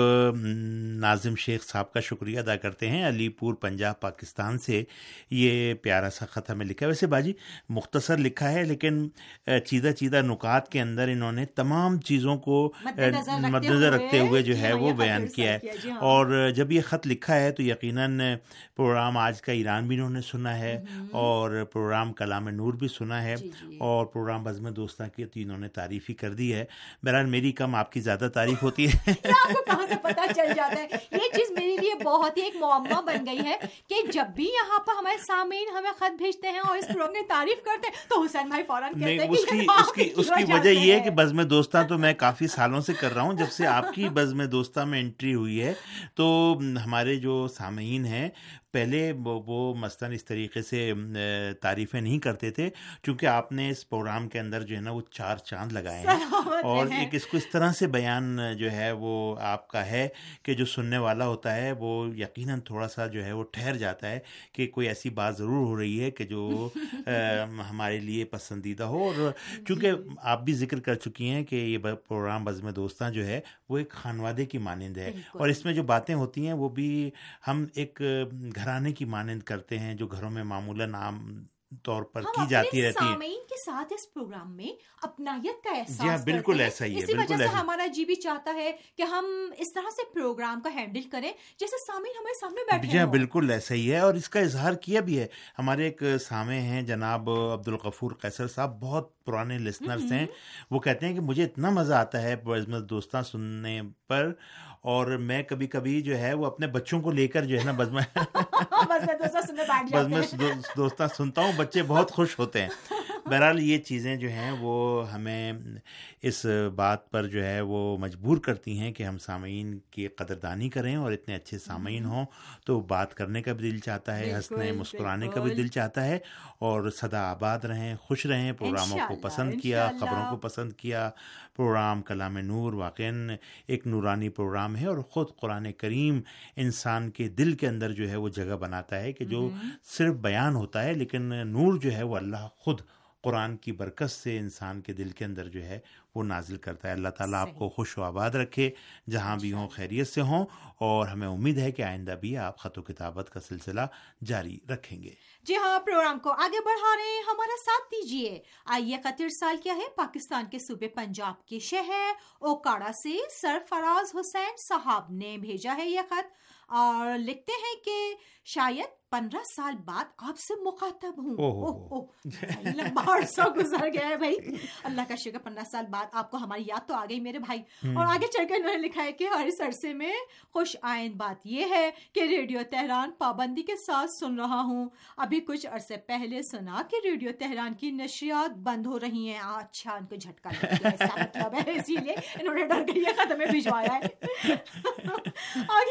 ناظم شیخ صاحب کا شکریہ ادا کرتے ہیں، علی پور پنجاب پاکستان سے یہ پیارا سا خط ہمیں لکھا ہے. ویسے باجی مختصر لکھا ہے لیکن چیدہ چیدہ نکات کے اندر انہوں نے تمام چیزوں کو مد نظر رکھتے ہوئے جو ہے وہ بیان کیا ہے. اور جب یہ خط لکھا ہے تو یقیناً پروگرام آج کا ایران بھی انہوں نے سنا ہے اور پروگرام کلام نور بھی سنا ہے اور پروگرام بزم دوستاں کی انہوں نے تعریف ہی کر دی ہے. بہرحال میری کم آپ کی زیادہ تعریف ہوتی ہے. آپ کو کہاں سے پتہ چل جاتا ہے؟ یہ چیز میرے لیے بہت ہی ایک معمہ بن گئی ہے کہ جب بھی یہاں پر ہمارے سامعین ہمیں خط بھیجتے ہیں اور اس پروگرام کی تعریف کرتے ہیں تو حسین بھائی فوراً کہتے ہیں اس کی اس کی اس کی وجہ یہ ہے کہ بزم دوستاں تو میں کافی سالوں سے کر رہا ہوں. جب سے آپ کی بزم دوستاں میں انٹری ہوئی ہے تو ہمارے جو سامعین ہیں پہلے وہ مثلاً اس طریقے سے تعریفیں نہیں کرتے تھے، چونکہ آپ نے اس پروگرام کے اندر جو ہے نا وہ چار چاند لگائے ہیں اور ایک اس کو اس طرح سے بیان جو ہے وہ آپ کا ہے کہ جو سننے والا ہوتا ہے وہ یقیناً تھوڑا سا جو ہے وہ ٹھہر جاتا ہے کہ کوئی ایسی بات ضرور ہو رہی ہے کہ جو ہمارے لیے پسندیدہ ہو. اور چونکہ آپ بھی ذکر کر چکی ہیں کہ یہ پروگرام بزم دوستاں جو ہے وہ ایک خانوادے کی مانند ہے اور اس میں جو باتیں ہوتی ہیں وہ بھی ہم ایک گھرانے کی مانند کرتے ہیں جو گھروں میں معمولاً عام طور پر کی جاتی رہتی ہیں. سامعین کے ساتھ اس پروگرام میں اپنائیت کا احساس جی ہاں بالکل ایسا ہی ہے. اسی وجہ سے ہمارا جی بھی چاہتا ہے کہ ہم اس طرح سے پروگرام کا ہینڈل کریں جیسے سامعین ہمارے سامنے بیٹھے ہیں. جی ہاں بالکل ایسا ہی ہے اور اس کا اظہار کیا بھی ہے. ہمارے ایک سامع ہیں جناب عبدالغفور قیصر صاحب، بہت پرانے لسنرز ہیں. وہ کہتے ہیں کہ مجھے اتنا مزہ آتا ہے بزم دوستاں سننے پر اور میں کبھی کبھی جو ہے وہ اپنے بچوں کو لے کر جو ہے نا بزم بزم دوستاں سنتا ہوں، بچے بہت خوش ہوتے ہیں. بہرحال یہ چیزیں جو ہیں وہ ہمیں اس بات پر جو ہے وہ مجبور کرتی ہیں کہ ہم سامعین کی قدردانی کریں اور اتنے اچھے سامعین ہوں تو بات کرنے کا بھی دل چاہتا ہے، ہنسنے مسکرانے کا بھی دل چاہتا ہے اور سدا آباد رہیں، خوش رہیں. پروگراموں کو پسند کیا، خبروں کو پسند کیا. پروگرام کلام نور واقعاً ایک نورانی پروگرام ہے اور خود قرآن کریم انسان کے دل کے اندر جو ہے وہ جگہ بناتا ہے کہ جو صرف بیان ہوتا ہے لیکن نور جو ہے وہ اللہ خود قرآن کی برکت سے انسان کے دل کے اندر جو ہے وہ نازل کرتا ہے. اللہ تعالیٰ آپ کو خوش و آباد رکھے، جہاں بھی ہوں خیریت سے ہوں، اور ہمیں امید ہے کہ آئندہ بھی آپ خط و کتابت کا سلسلہ جاری رکھیں گے. جی ہاں، پروگرام کو آگے بڑھا رہے ہیں، ہمارا ساتھ دیجیے. آئیے خط ارسال کیا ہے پاکستان کے صوبے پنجاب کے شہر اوکاڑا سے سرفراز حسین صاحب نے بھیجا ہے یہ خط اور لکھتے ہیں کہ شاید پندرہ سال بعد آپ سے مخاطب ہوں. لمبا عرصہ گزر گیا ہے بھائی، اللہ کا شکر پندرہ سال بعد آپ کو ہماری یاد تو آ گئی میرے بھائی. اور آگے چل کر انہوں نے لکھا ہے کہ ہر اس عرصے میں خوش آئند بات یہ ہے کہ ریڈیو تہران پابندی کے ساتھ سن رہا ہوں. ابھی کچھ عرصے پہلے سنا کہ ریڈیو تہران کی نشریات بند ہو رہی ہیں. اچھا، ان کو جھٹکا لگ گیا، اس کا مطلب ہے اسی لیے انہوں نے ڈر کے یہ خط میں بھجوایا ہے. آگے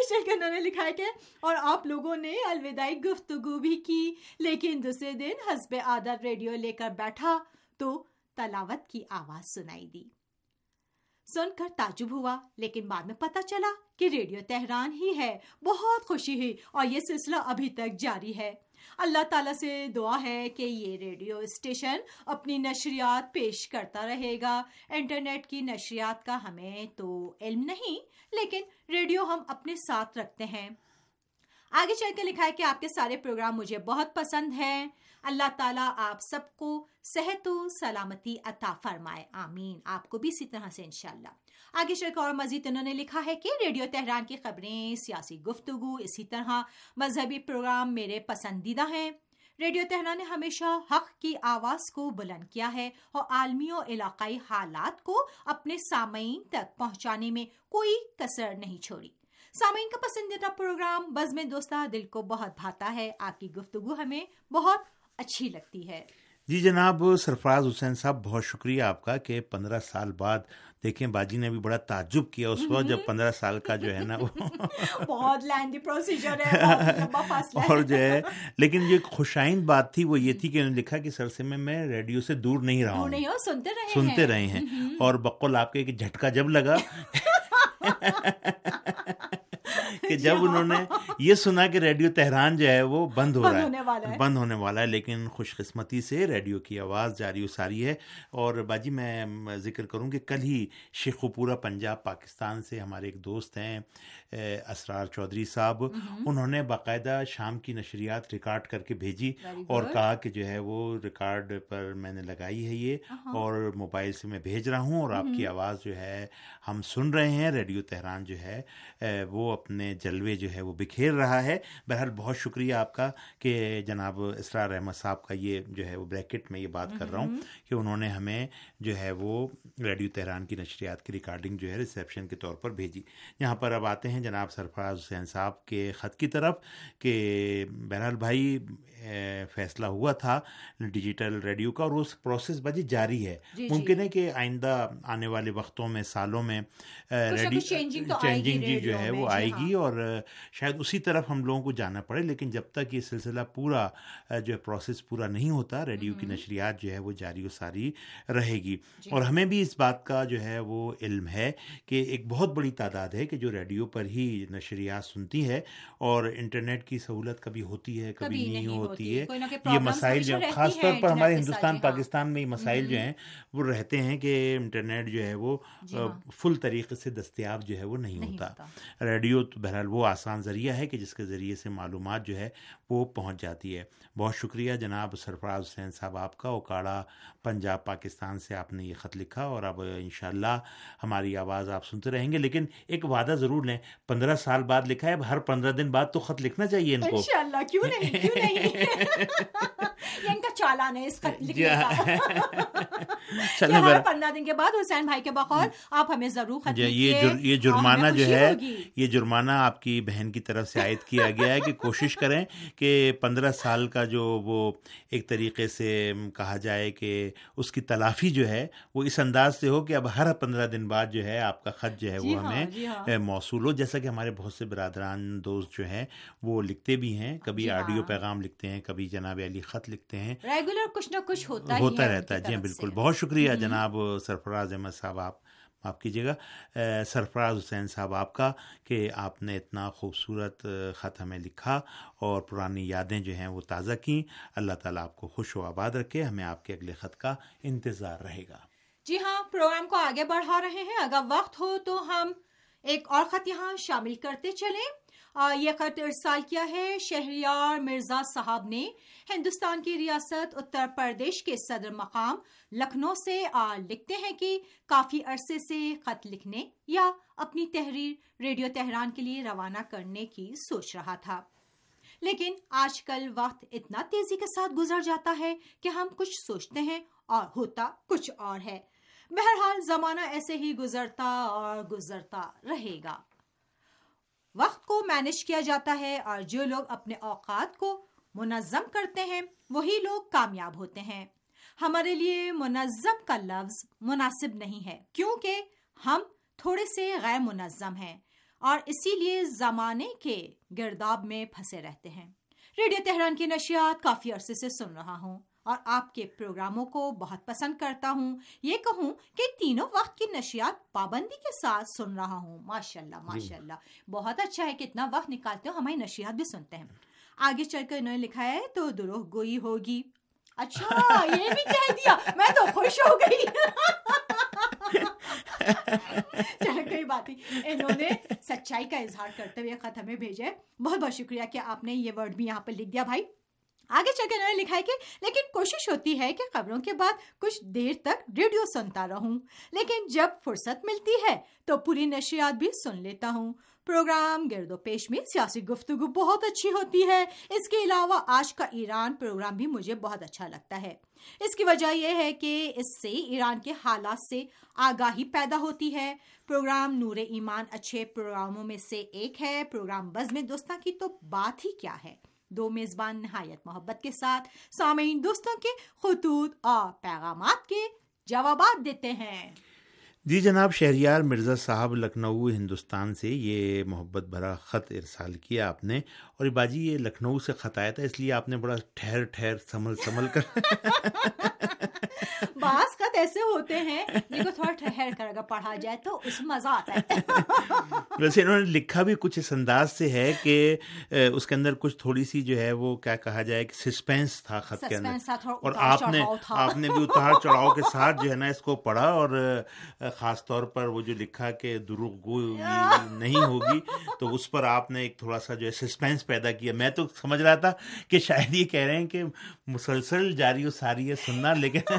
چل کے انہوں نے لکھا ہے کہ اور آپ لوگوں نے الوداعی گفتگو بھی کی، لیکن دوسرے دن حسب عادت ریڈیو لے کر بیٹھا تو تلاوت کی آواز سنائی دی. سن کر تعجب ہوا، لیکن بعد میں پتہ چلا کہ ریڈیو تہران ہی ہے. بہت خوشی ہوئی اور یہ سلسلہ ابھی تک جاری ہے. اللہ تعالیٰ سے دعا ہے کہ یہ ریڈیو اسٹیشن اپنی نشریات پیش کرتا رہے گا. انٹرنیٹ کی نشریات کا ہمیں تو علم نہیں، لیکن ریڈیو ہم اپنے ساتھ رکھتے ہیں. آگے چل کے لکھا ہے کہ آپ کے سارے پروگرام مجھے بہت پسند ہیں. اللہ تعالیٰ آپ سب کو صحت و سلامتی عطا فرمائے، آمین. آپ کو بھی اسی طرح سے انشاءاللہ. آگے چل کر اور مزید انہوں نے لکھا ہے کہ ریڈیو تہران کی خبریں، سیاسی گفتگو، اسی طرح مذہبی پروگرام میرے پسندیدہ ہیں. ریڈیو تہران نے ہمیشہ حق کی آواز کو بلند کیا ہے اور عالمی و علاقائی حالات کو اپنے سامعین تک پہنچانے میں کوئی کسر نہیں چھوڑی. سامعین کا پسندیدہ پروگرام بزم دوستہ دل کو بہت بھاتا ہے. آپ کی گفتگو ہمیں بہت اچھی لگتی ہے. جی جناب سرفراز حسین صاحب، بہت شکریہ آپ کا کہ پندرہ سال بعد دیکھیں باجی نے بھی بڑا تعجب کیا اس وقت جب پندرہ سال کا جو ہے نا وہ بہت لینڈی پروسیجر ہے، بہت لمبا فاصلہ ہے اور جو ہے، لیکن جو ایک خوشائند بات تھی وہ یہ تھی کہ انہوں نے لکھا کہ سر سے میں میں ریڈیو سے دور نہیں رہا ہوں، سنتے رہے سنتے رہے ہیں. اور بقول آپ کے ایک جھٹکا جب لگا کہ جب انہوں نے یہ سنا کہ ریڈیو تہران جو ہے وہ بند ہو رہا ہے، بند ہونے والا ہے، لیکن خوش قسمتی سے ریڈیو کی آواز جاری و ساری ہے. اور باجی میں ذکر کروں کہ کل ہی شیخو پورہ پنجاب پاکستان سے ہمارے ایک دوست ہیں اسرار چودھری صاحب، انہوں نے باقاعدہ شام کی نشریات ریکارڈ کر کے بھیجی اور کہا کہ جو ہے وہ ریکارڈ پر میں نے لگائی ہے یہ اور موبائل سے میں بھیج رہا ہوں اور آپ کی آواز جو ہے ہم سن رہے ہیں. ریڈیو تہران جو ہے وہ اپنے جلوے جو ہے وہ بکھیر رہا ہے. بہرحال بہت شکریہ آپ کا کہ جناب اسرار احمد صاحب کا یہ جو ہے وہ بریکٹ میں یہ بات کر رہا ہوں کہ انہوں نے ہمیں جو ہے وہ ریڈیو تہران کی نشریات کی ریکارڈنگ جو ہے ریسیپشن کے طور پر بھیجی. یہاں پر اب آتے ہیں جناب سرفراز حسین صاحب کے خط کی طرف کہ بہرحال بھائی فیصلہ ہوا تھا ڈیجیٹل ریڈیو کا اور اس پروسیس باجی جاری ہے. ممکن ہے کہ آئندہ آنے والے وقتوں میں سالوں میں ریڈیو چینجنگ جی جو ہے وہ آئے گی اور شاید اسی طرف ہم لوگوں کو جانا پڑے، لیکن جب تک یہ سلسلہ پورا جو ہے پروسیس پورا نہیں ہوتا ریڈیو کی نشریات جو ہے وہ جاری و ساری رہے گی. اور ہمیں بھی اس بات کا جو ہے وہ علم ہے کہ ایک بہت بڑی تعداد ہے کہ جو ریڈیو پر ہی نشریات سنتی ہے اور انٹرنیٹ کی سہولت کبھی ہوتی ہے کبھی نہیں ہوتی ہے. یہ مسائل جو خاص طور پر ہمارے ہندوستان پاکستان میں یہ مسائل جو ہیں وہ رہتے ہیں کہ انٹرنیٹ جو ہے وہ فل طریقے سے دستیاب جو ہے وہ نہیں ہوتا. ریڈیو تو بہرحال وہ آسان ذریعہ ہے کہ جس کے ذریعے سے معلومات جو ہے وہ پہنچ جاتی ہے. بہت شکریہ جناب سرفراز حسین صاحب آپ کا، اوکاڑا پنجاب پاکستان سے آپ نے یہ خط لکھا اور اب انشاءاللہ ہماری آواز آپ سنتے رہیں گے. لیکن ایک وعدہ ضرور لیں، پندرہ سال بعد لکھا ہے، اب ہر پندرہ دن بعد تو خط لکھنا چاہیے ان کو انشاءاللہ. کیوں نہیں کیوں نہیں یہ ان کا چالان ہے اس خط لکھنے کا. چلیں ہر پندرہ دن کے بعد حسین بھائی کے بقول آپ ہمیں ضرور خط لکھیے. یہ جرمانہ جو ہے یہ جرمانہ آپ کی بہن کی طرف سے عائد کیا گیا ہے کہ کوشش کریں کہ پندرہ سال کا جو وہ ایک طریقے سے کہا جائے کہ اس کی تلافی جو ہے وہ اس انداز سے ہو کہ اب ہر پندرہ دن بعد جو ہے آپ کا خط جو ہے وہ ہمیں موصول ہو. جیسا کہ ہمارے بہت سے برادران دوست جو ہیں وہ لکھتے بھی ہیں، کبھی آڈیو پیغام لکھتے ہیں، کبھی جناب علی خط لکھتے ہیں، ریگولر کچھ نہ کچھ ہوتا ہوتا رہتا ہے. جی بالکل، بہت شکریہ جناب سرفراز احمد صاحب، آپ معاف کیجیے گا سرفراز حسین صاحب آپ کا کہ آپ نے اتنا خوبصورت خط ہمیں لکھا اور پرانی یادیں جو ہیں وہ تازہ کیں. اللہ تعالیٰ آپ کو خوش و آباد رکھے. ہمیں آپ کے اگلے خط کا انتظار رہے گا. جی ہاں، پروگرام کو آگے بڑھا رہے ہیں. اگر وقت ہو تو ہم ایک اور خط یہاں شامل کرتے چلیں. یہ خط ارسال کیا ہے شہریار مرزا صاحب نے ہندوستان کی ریاست اتر پردیش کے صدر مقام لکھنؤ سے. لکھتے ہیں کہ کافی عرصے سے خط لکھنے یا اپنی تحریر ریڈیو تہران کے لیے روانہ کرنے کی سوچ رہا تھا، لیکن آج کل وقت اتنا تیزی کے ساتھ گزر جاتا ہے کہ ہم کچھ سوچتے ہیں اور ہوتا کچھ اور ہے. بہرحال زمانہ ایسے ہی گزرتا اور گزرتا رہے گا. وقت کو مینج کیا جاتا ہے اور جو لوگ اپنے اوقات کو منظم کرتے ہیں وہی لوگ کامیاب ہوتے ہیں. ہمارے لیے منظم کا لفظ مناسب نہیں ہے کیونکہ ہم تھوڑے سے غیر منظم ہیں. اور اسی لیے زمانے کے گرداب میں پھنسے رہتے ہیں۔ ریڈیو تہران کی نشریات کافی عرصے سے سن رہا ہوں اور آپ کے پروگراموں کو بہت پسند کرتا ہوں۔ یہ کہوں کہ تینوں وقت کی نشریات پابندی کے ساتھ سن رہا ہوں۔ ماشاءاللہ ماشاءاللہ، بہت اچھا ہے کہ اتنا وقت نکالتے ہو، ہماری نشریات بھی سنتے ہیں۔ آگے چل کر انہوں نے لکھا ہے تو دروغ گوئی ہوگی۔ اچھا یہ بھی کہہ دیا، میں تو خوش ہو گئی۔ چلو کوئی بات نہیں، انہوں نے سچائی کا اظہار کرتے ہوئے خط ہمیں بھیجا ہے، بہت بہت شکریہ کہ آپ نے یہ ورڈ بھی یہاں پر لکھ دیا بھائی۔ آگے چل کے انہوں نے لکھا ہے کہ لیکن کوشش ہوتی ہے کہ خبروں کے بعد کچھ دیر تک ریڈیو سنتا رہوں، لیکن جب فرصت ملتی ہے تو پوری نشریات بھی سن لیتا ہوں۔ پروگرام گرد و پیش میں سیاسی گفتگو بہت اچھی ہوتی ہے۔ اس کے علاوہ آج کا ایران پروگرام بھی مجھے بہت اچھا لگتا ہے۔ اس کی وجہ یہ ہے کہ اس سے ایران کے حالات سے آگاہی پیدا ہوتی ہے۔ پروگرام نور ایمان اچھے پروگراموں میں سے ایک ہے۔ پروگرام بزم دوستاں کی تو بات ہی کیا ہے۔ دو میزبان نہایت محبت کے ساتھ سامعین دوستوں کے خطوط اور پیغامات کے جوابات دیتے ہیں۔ جی جناب، شہریار مرزا صاحب لکھنؤ ہندوستان سے یہ محبت بھرا خط ارسال کیا آپ نے، اور باجی یہ لکھنؤ سے خط آیا تھا، اس لیے آپ نے بڑا ٹھہر ٹھہر سنبھل سنبھل کر بعض خط ایسے ہوتے ہیں جن کو تھوڑا ٹھہر کر اگر پڑھا جائے تو اس مزہ آتا ہے۔ ویسے انہوں نے لکھا بھی کچھ اس انداز سے ہے کہ اس کے اندر کچھ تھوڑی سی جو ہے وہ کیا کہا جائے کہ سسپینس تھا خط کے اندر، اور آپ نے آپ نے بھی اتار چڑھاؤ کے ساتھ جو ہے نا اس کو پڑھا، اور خاص طور پر وہ جو لکھا کہ دروغ گوئی نہیں ہوگی، تو اس پر آپ نے ایک تھوڑا سا جو ہے سسپینس پیدا کیا۔ میں تو سمجھ رہا تھا کہ شاید یہ کہہ رہے ہیں کہ مسلسل جاری و ساری ہے سننا، لیکن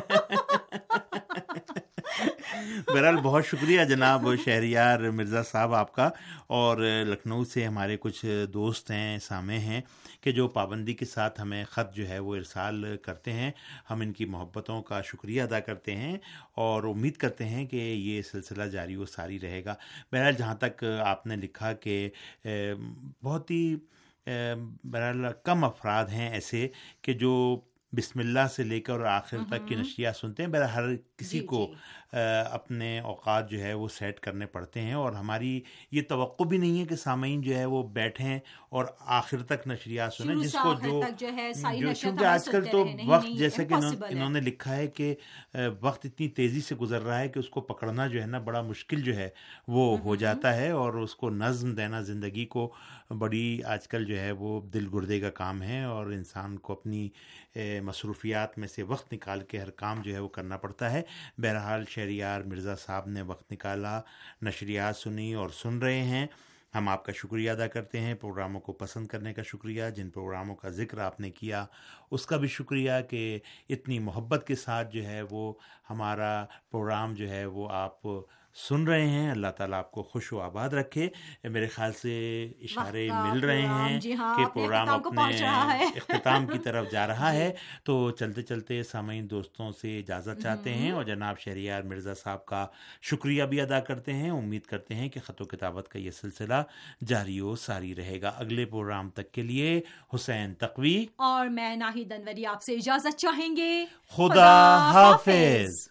بہرحال بہت شکریہ جناب شہریار مرزا صاحب آپ کا۔ اور لکھنؤ سے ہمارے کچھ دوست ہیں، سامع ہیں کہ جو پابندی کے ساتھ ہمیں خط جو ہے وہ ارسال کرتے ہیں، ہم ان کی محبتوں کا شکریہ ادا کرتے ہیں اور امید کرتے ہیں کہ یہ سلسلہ جاری و ساری رہے گا۔ بہرحال جہاں تک آپ نے لکھا کہ بہت ہی بہرحال کم افراد ہیں ایسے کہ جو بسم اللہ سے لے کر آخر تک کی نشریات سنتے ہیں، بہرحال ہر کسی جی کو جی اپنے اوقات جو ہے وہ سیٹ کرنے پڑتے ہیں، اور ہماری یہ توقع بھی نہیں ہے کہ سامعین جو ہے وہ بیٹھیں اور آخر تک نشریات سنیں، جس کو جو چونکہ آج کل تو وقت جیسے کہ انہوں نے لکھا ہے کہ وقت اتنی تیزی سے گزر رہا ہے کہ اس کو پکڑنا جو ہے نا بڑا مشکل جو ہے وہ ہو جاتا ہے، اور اس کو نظم دینا زندگی کو بڑی آج کل جو ہے وہ دل گردے کا کام ہے، اور انسان کو اپنی مصروفیات میں سے وقت نکال کے ہر کام جو ہے وہ کرنا پڑتا ہے۔ بہرحال شہریار مرزا صاحب نے وقت نکالا، نشریات سنی اور سن رہے ہیں، ہم آپ کا شکریہ ادا کرتے ہیں۔ پروگراموں کو پسند کرنے کا شکریہ، جن پروگراموں کا ذکر آپ نے کیا اس کا بھی شکریہ کہ اتنی محبت کے ساتھ جو ہے وہ ہمارا پروگرام جو ہے وہ آپ سن رہے ہیں۔ اللہ تعالیٰ آپ کو خوش و آباد رکھے۔ میرے خیال سے اشارے مل رہے ہیں جی ہاں کہ پروگرام اپنے اختتام کی طرف جا رہا ہے، تو چلتے چلتے سامعین دوستوں سے اجازت چاہتے ہیں اور جناب شہریار مرزا صاحب کا شکریہ بھی ادا کرتے ہیں۔ امید کرتے ہیں کہ خط و کتابت کا یہ سلسلہ جاری و ساری رہے گا۔ اگلے پروگرام تک کے لیے حسین تقوی اور میں ناہید انوری آپ سے اجازت چاہیں گے۔ خدا حافظ۔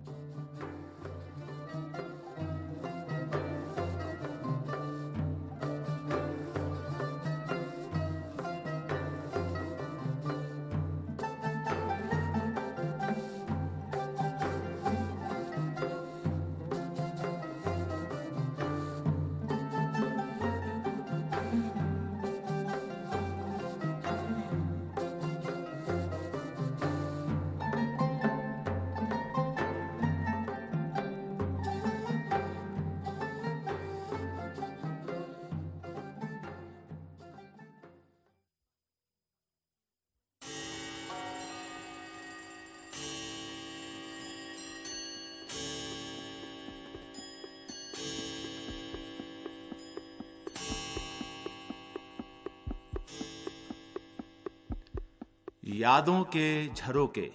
یادوں کے جھروکے۔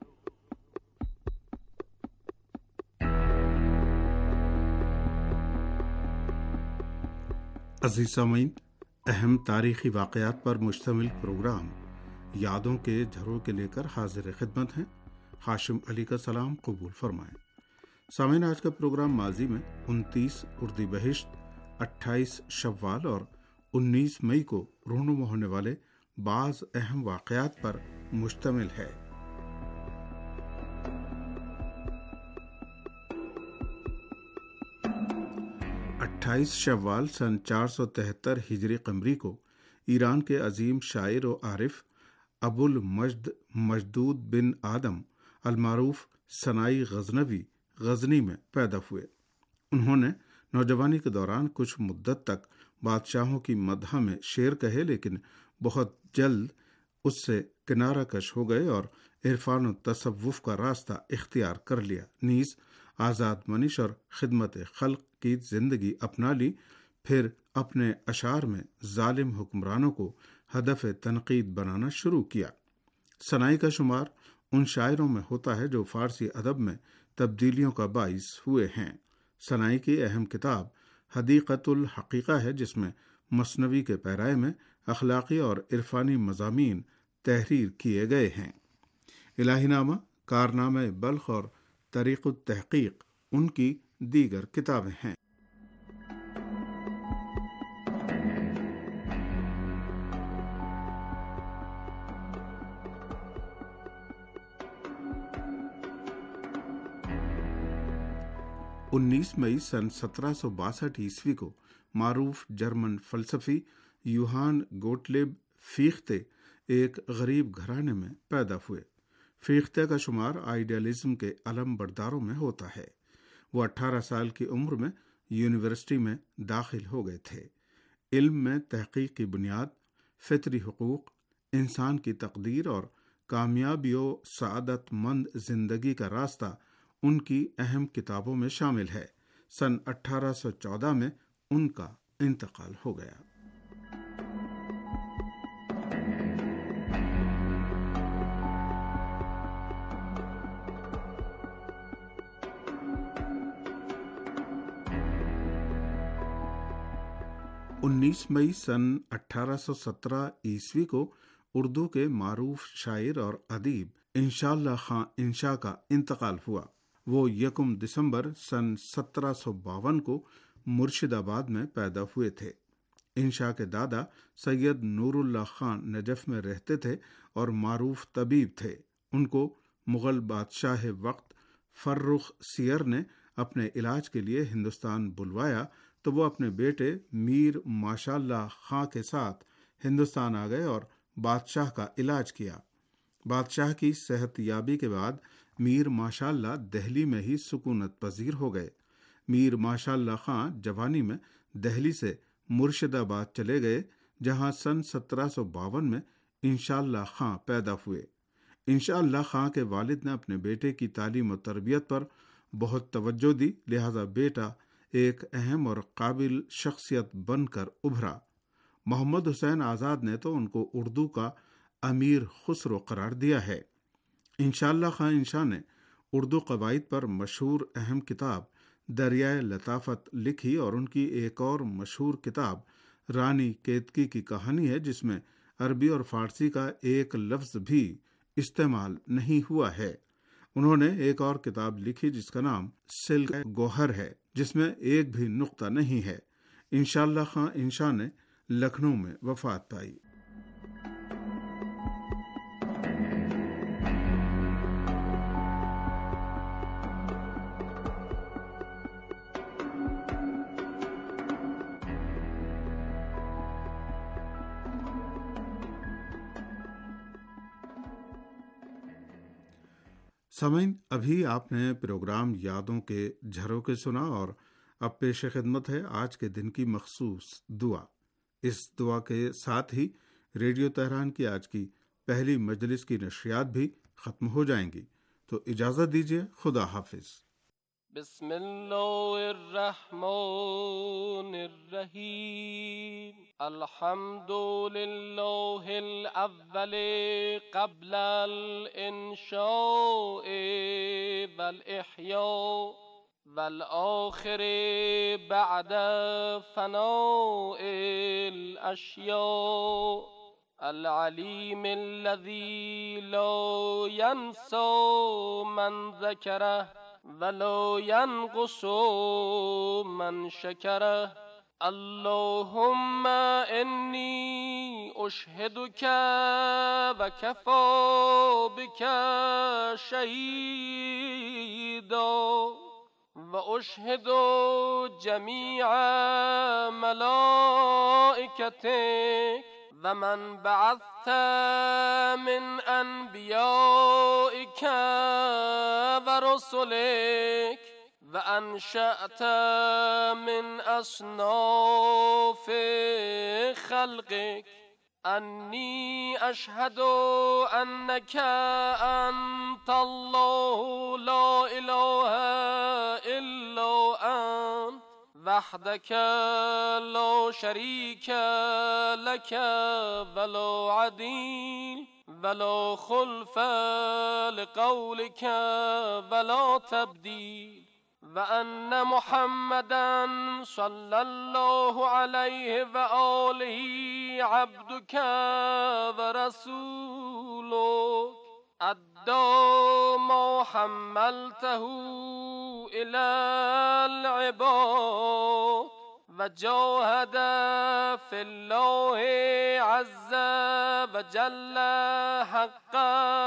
عزیز سامعین، اہم تاریخی واقعات پر مشتمل پروگرام یادوں کے جھروکے لے کر حاضر خدمت ہیں۔ ہاشم علی کا سلام قبول فرمائیں۔ سامعین، آج کا پروگرام ماضی میں انتیس اردی بہشت اٹھائیس شوال اور انیس مئی کو رونما ہونے والے بعض اہم واقعات پر مشتمل ہے۔ اٹھائیس شوال سن چار سو تہتر ہجری قمری کو ایران کے عظیم شاعر و عارف ابو المجد مجدود بن آدم المعروف سنائی غزنوی غزنی میں پیدا ہوئے۔ انہوں نے نوجوانی کے دوران کچھ مدت تک بادشاہوں کی مدح میں شعر کہے، لیکن بہت جلد اس سے کنارہ کش ہو گئے اور عرفان و تصوف کا راستہ اختیار کر لیا، نیز آزاد منش اور خدمت خلق کی زندگی اپنا لی۔ پھر اپنے اشعار میں ظالم حکمرانوں کو ہدف تنقید بنانا شروع کیا۔ سنائی کا شمار ان شاعروں میں ہوتا ہے جو فارسی ادب میں تبدیلیوں کا باعث ہوئے ہیں۔ سنائی کی اہم کتاب حدیقۃ الحقیقہ ہے، جس میں مثنوی کے پیرائے میں اخلاقی اور عرفانی مضامین تحریر کیے گئے ہیں۔ الہی نامہ، کارنامہ بلخ اور طریق التحقیق ان کی دیگر کتابیں ہیں۔ انیس مئی سن سترہ سو باسٹھ عیسوی کو معروف جرمن فلسفی یوہان گوٹلیب فیختے ایک غریب گھرانے میں پیدا ہوئے۔ فیختے کا شمار آئیڈیالزم کے علم برداروں میں ہوتا ہے۔ وہ اٹھارہ سال کی عمر میں یونیورسٹی میں داخل ہو گئے تھے۔ علم میں تحقیق کی بنیاد، فطری حقوق، انسان کی تقدیر اور کامیابی و سعادت مند زندگی کا راستہ ان کی اہم کتابوں میں شامل ہے۔ سن اٹھارہ سو چودہ میں ان کا انتقال ہو گیا۔ انیس مئی سن اٹھارہ سو سترہ عیسوی کو اردو کے معروف شاعر اور ادیب انشاء اللہ خان انشا کا انتقال ہوا۔ وہ یکم دسمبر سن سترہ سو باون کو مرشد آباد میں پیدا ہوئے تھے۔ انشا کے دادا سید نور اللہ خان نجف میں رہتے تھے اور معروف طبیب تھے۔ ان کو مغل بادشاہ وقت فرخ سیر نے اپنے علاج کے لیے ہندوستان بلوایا تو وہ اپنے بیٹے میر ماشاء اللہ خان کے ساتھ ہندوستان آ گئے اور بادشاہ کا علاج کیا۔ بادشاہ کی صحت یابی کے بعد میر ماشاء اللہ دہلی میں ہی سکونت پذیر ہو گئے۔ میر ماشاء اللہ خان جوانی میں دہلی سے مرشد آباد چلے گئے، جہاں سن سترہ سو باون میں انشاء اللہ خان پیدا ہوئے۔ انشاء اللہ خان کے والد نے اپنے بیٹے کی تعلیم و تربیت پر بہت توجہ دی، لہذا بیٹا ایک اہم اور قابل شخصیت بن کر ابھرا۔ محمد حسین آزاد نے تو ان کو اردو کا امیر خسرو قرار دیا ہے۔ انشاء اللہ خان انشا نے اردو قواعد پر مشہور اہم کتاب دریائے لطافت لکھی اور ان کی ایک اور مشہور کتاب رانی کیتکی کی کہانی ہے، جس میں عربی اور فارسی کا ایک لفظ بھی استعمال نہیں ہوا ہے۔ انہوں نے ایک اور کتاب لکھی جس کا نام سلک گوہر ہے، جس میں ایک بھی نقطہ نہیں ہے۔ انشاء اللہ خان انشا نے لکھنؤ میں وفات پائی۔ سامعین، ابھی آپ نے پروگرام یادوں کے جھروکے سنا اور اب پیش خدمت ہے آج کے دن کی مخصوص دعا۔ اس دعا کے ساتھ ہی ریڈیو تہران کی آج کی پہلی مجلس کی نشریات بھی ختم ہو جائیں گی، تو اجازت دیجیے، خدا حافظ۔ بسم اللہ الرحمن الرحیم، الحمد للہ الاول قبل الانشاء والاحیاء والآخر بعد فناء الاشیاء، العلیم الذی لا ینسى من ذکرہ ولا ينقص من شکرہ، اللهم انی اشهدک و کفا بک شهیدا و اشهد جمیع ملائکتک و من بعثت من انبیائک و رسلک و انشأت من اصناف خلقک انی اشهد انک انت الله لا اله الا انت وحدک لا شریک لک ولا عدیل ولا خلف لقولک ولا تبدیل و ان محمدا صلی الله علیه و آله عبدک و رسولک ادى ما حملته الى العباد و جاهد فی الله عز و جل حق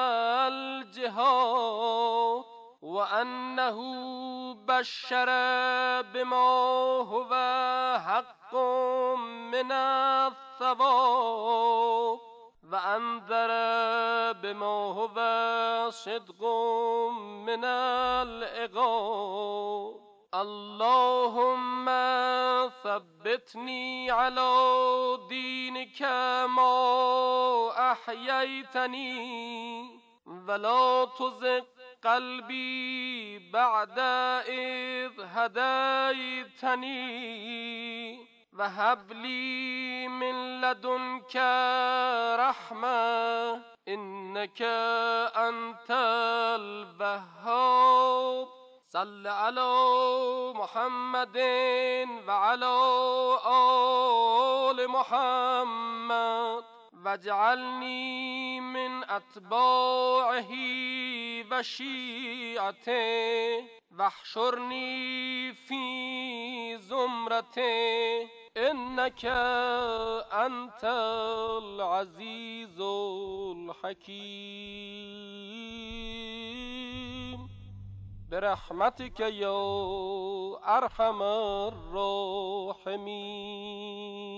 الجهاد و انه بشر بما هو حق من الثواب و انذر بما هو صدق من العقاب اللهم ثبتني على دينك ما أحييتني ولا تزغ قلبي بعد إذ هديتني وهب لي من لدنك رحمة إنك أنت الوهاب صل على محمد وعلى آل محمد واجعلني من أتباعه وشيعته واحشرني في زمرته إنك أنت العزيز الحكيم برحمتك يا أرحم الراحمين.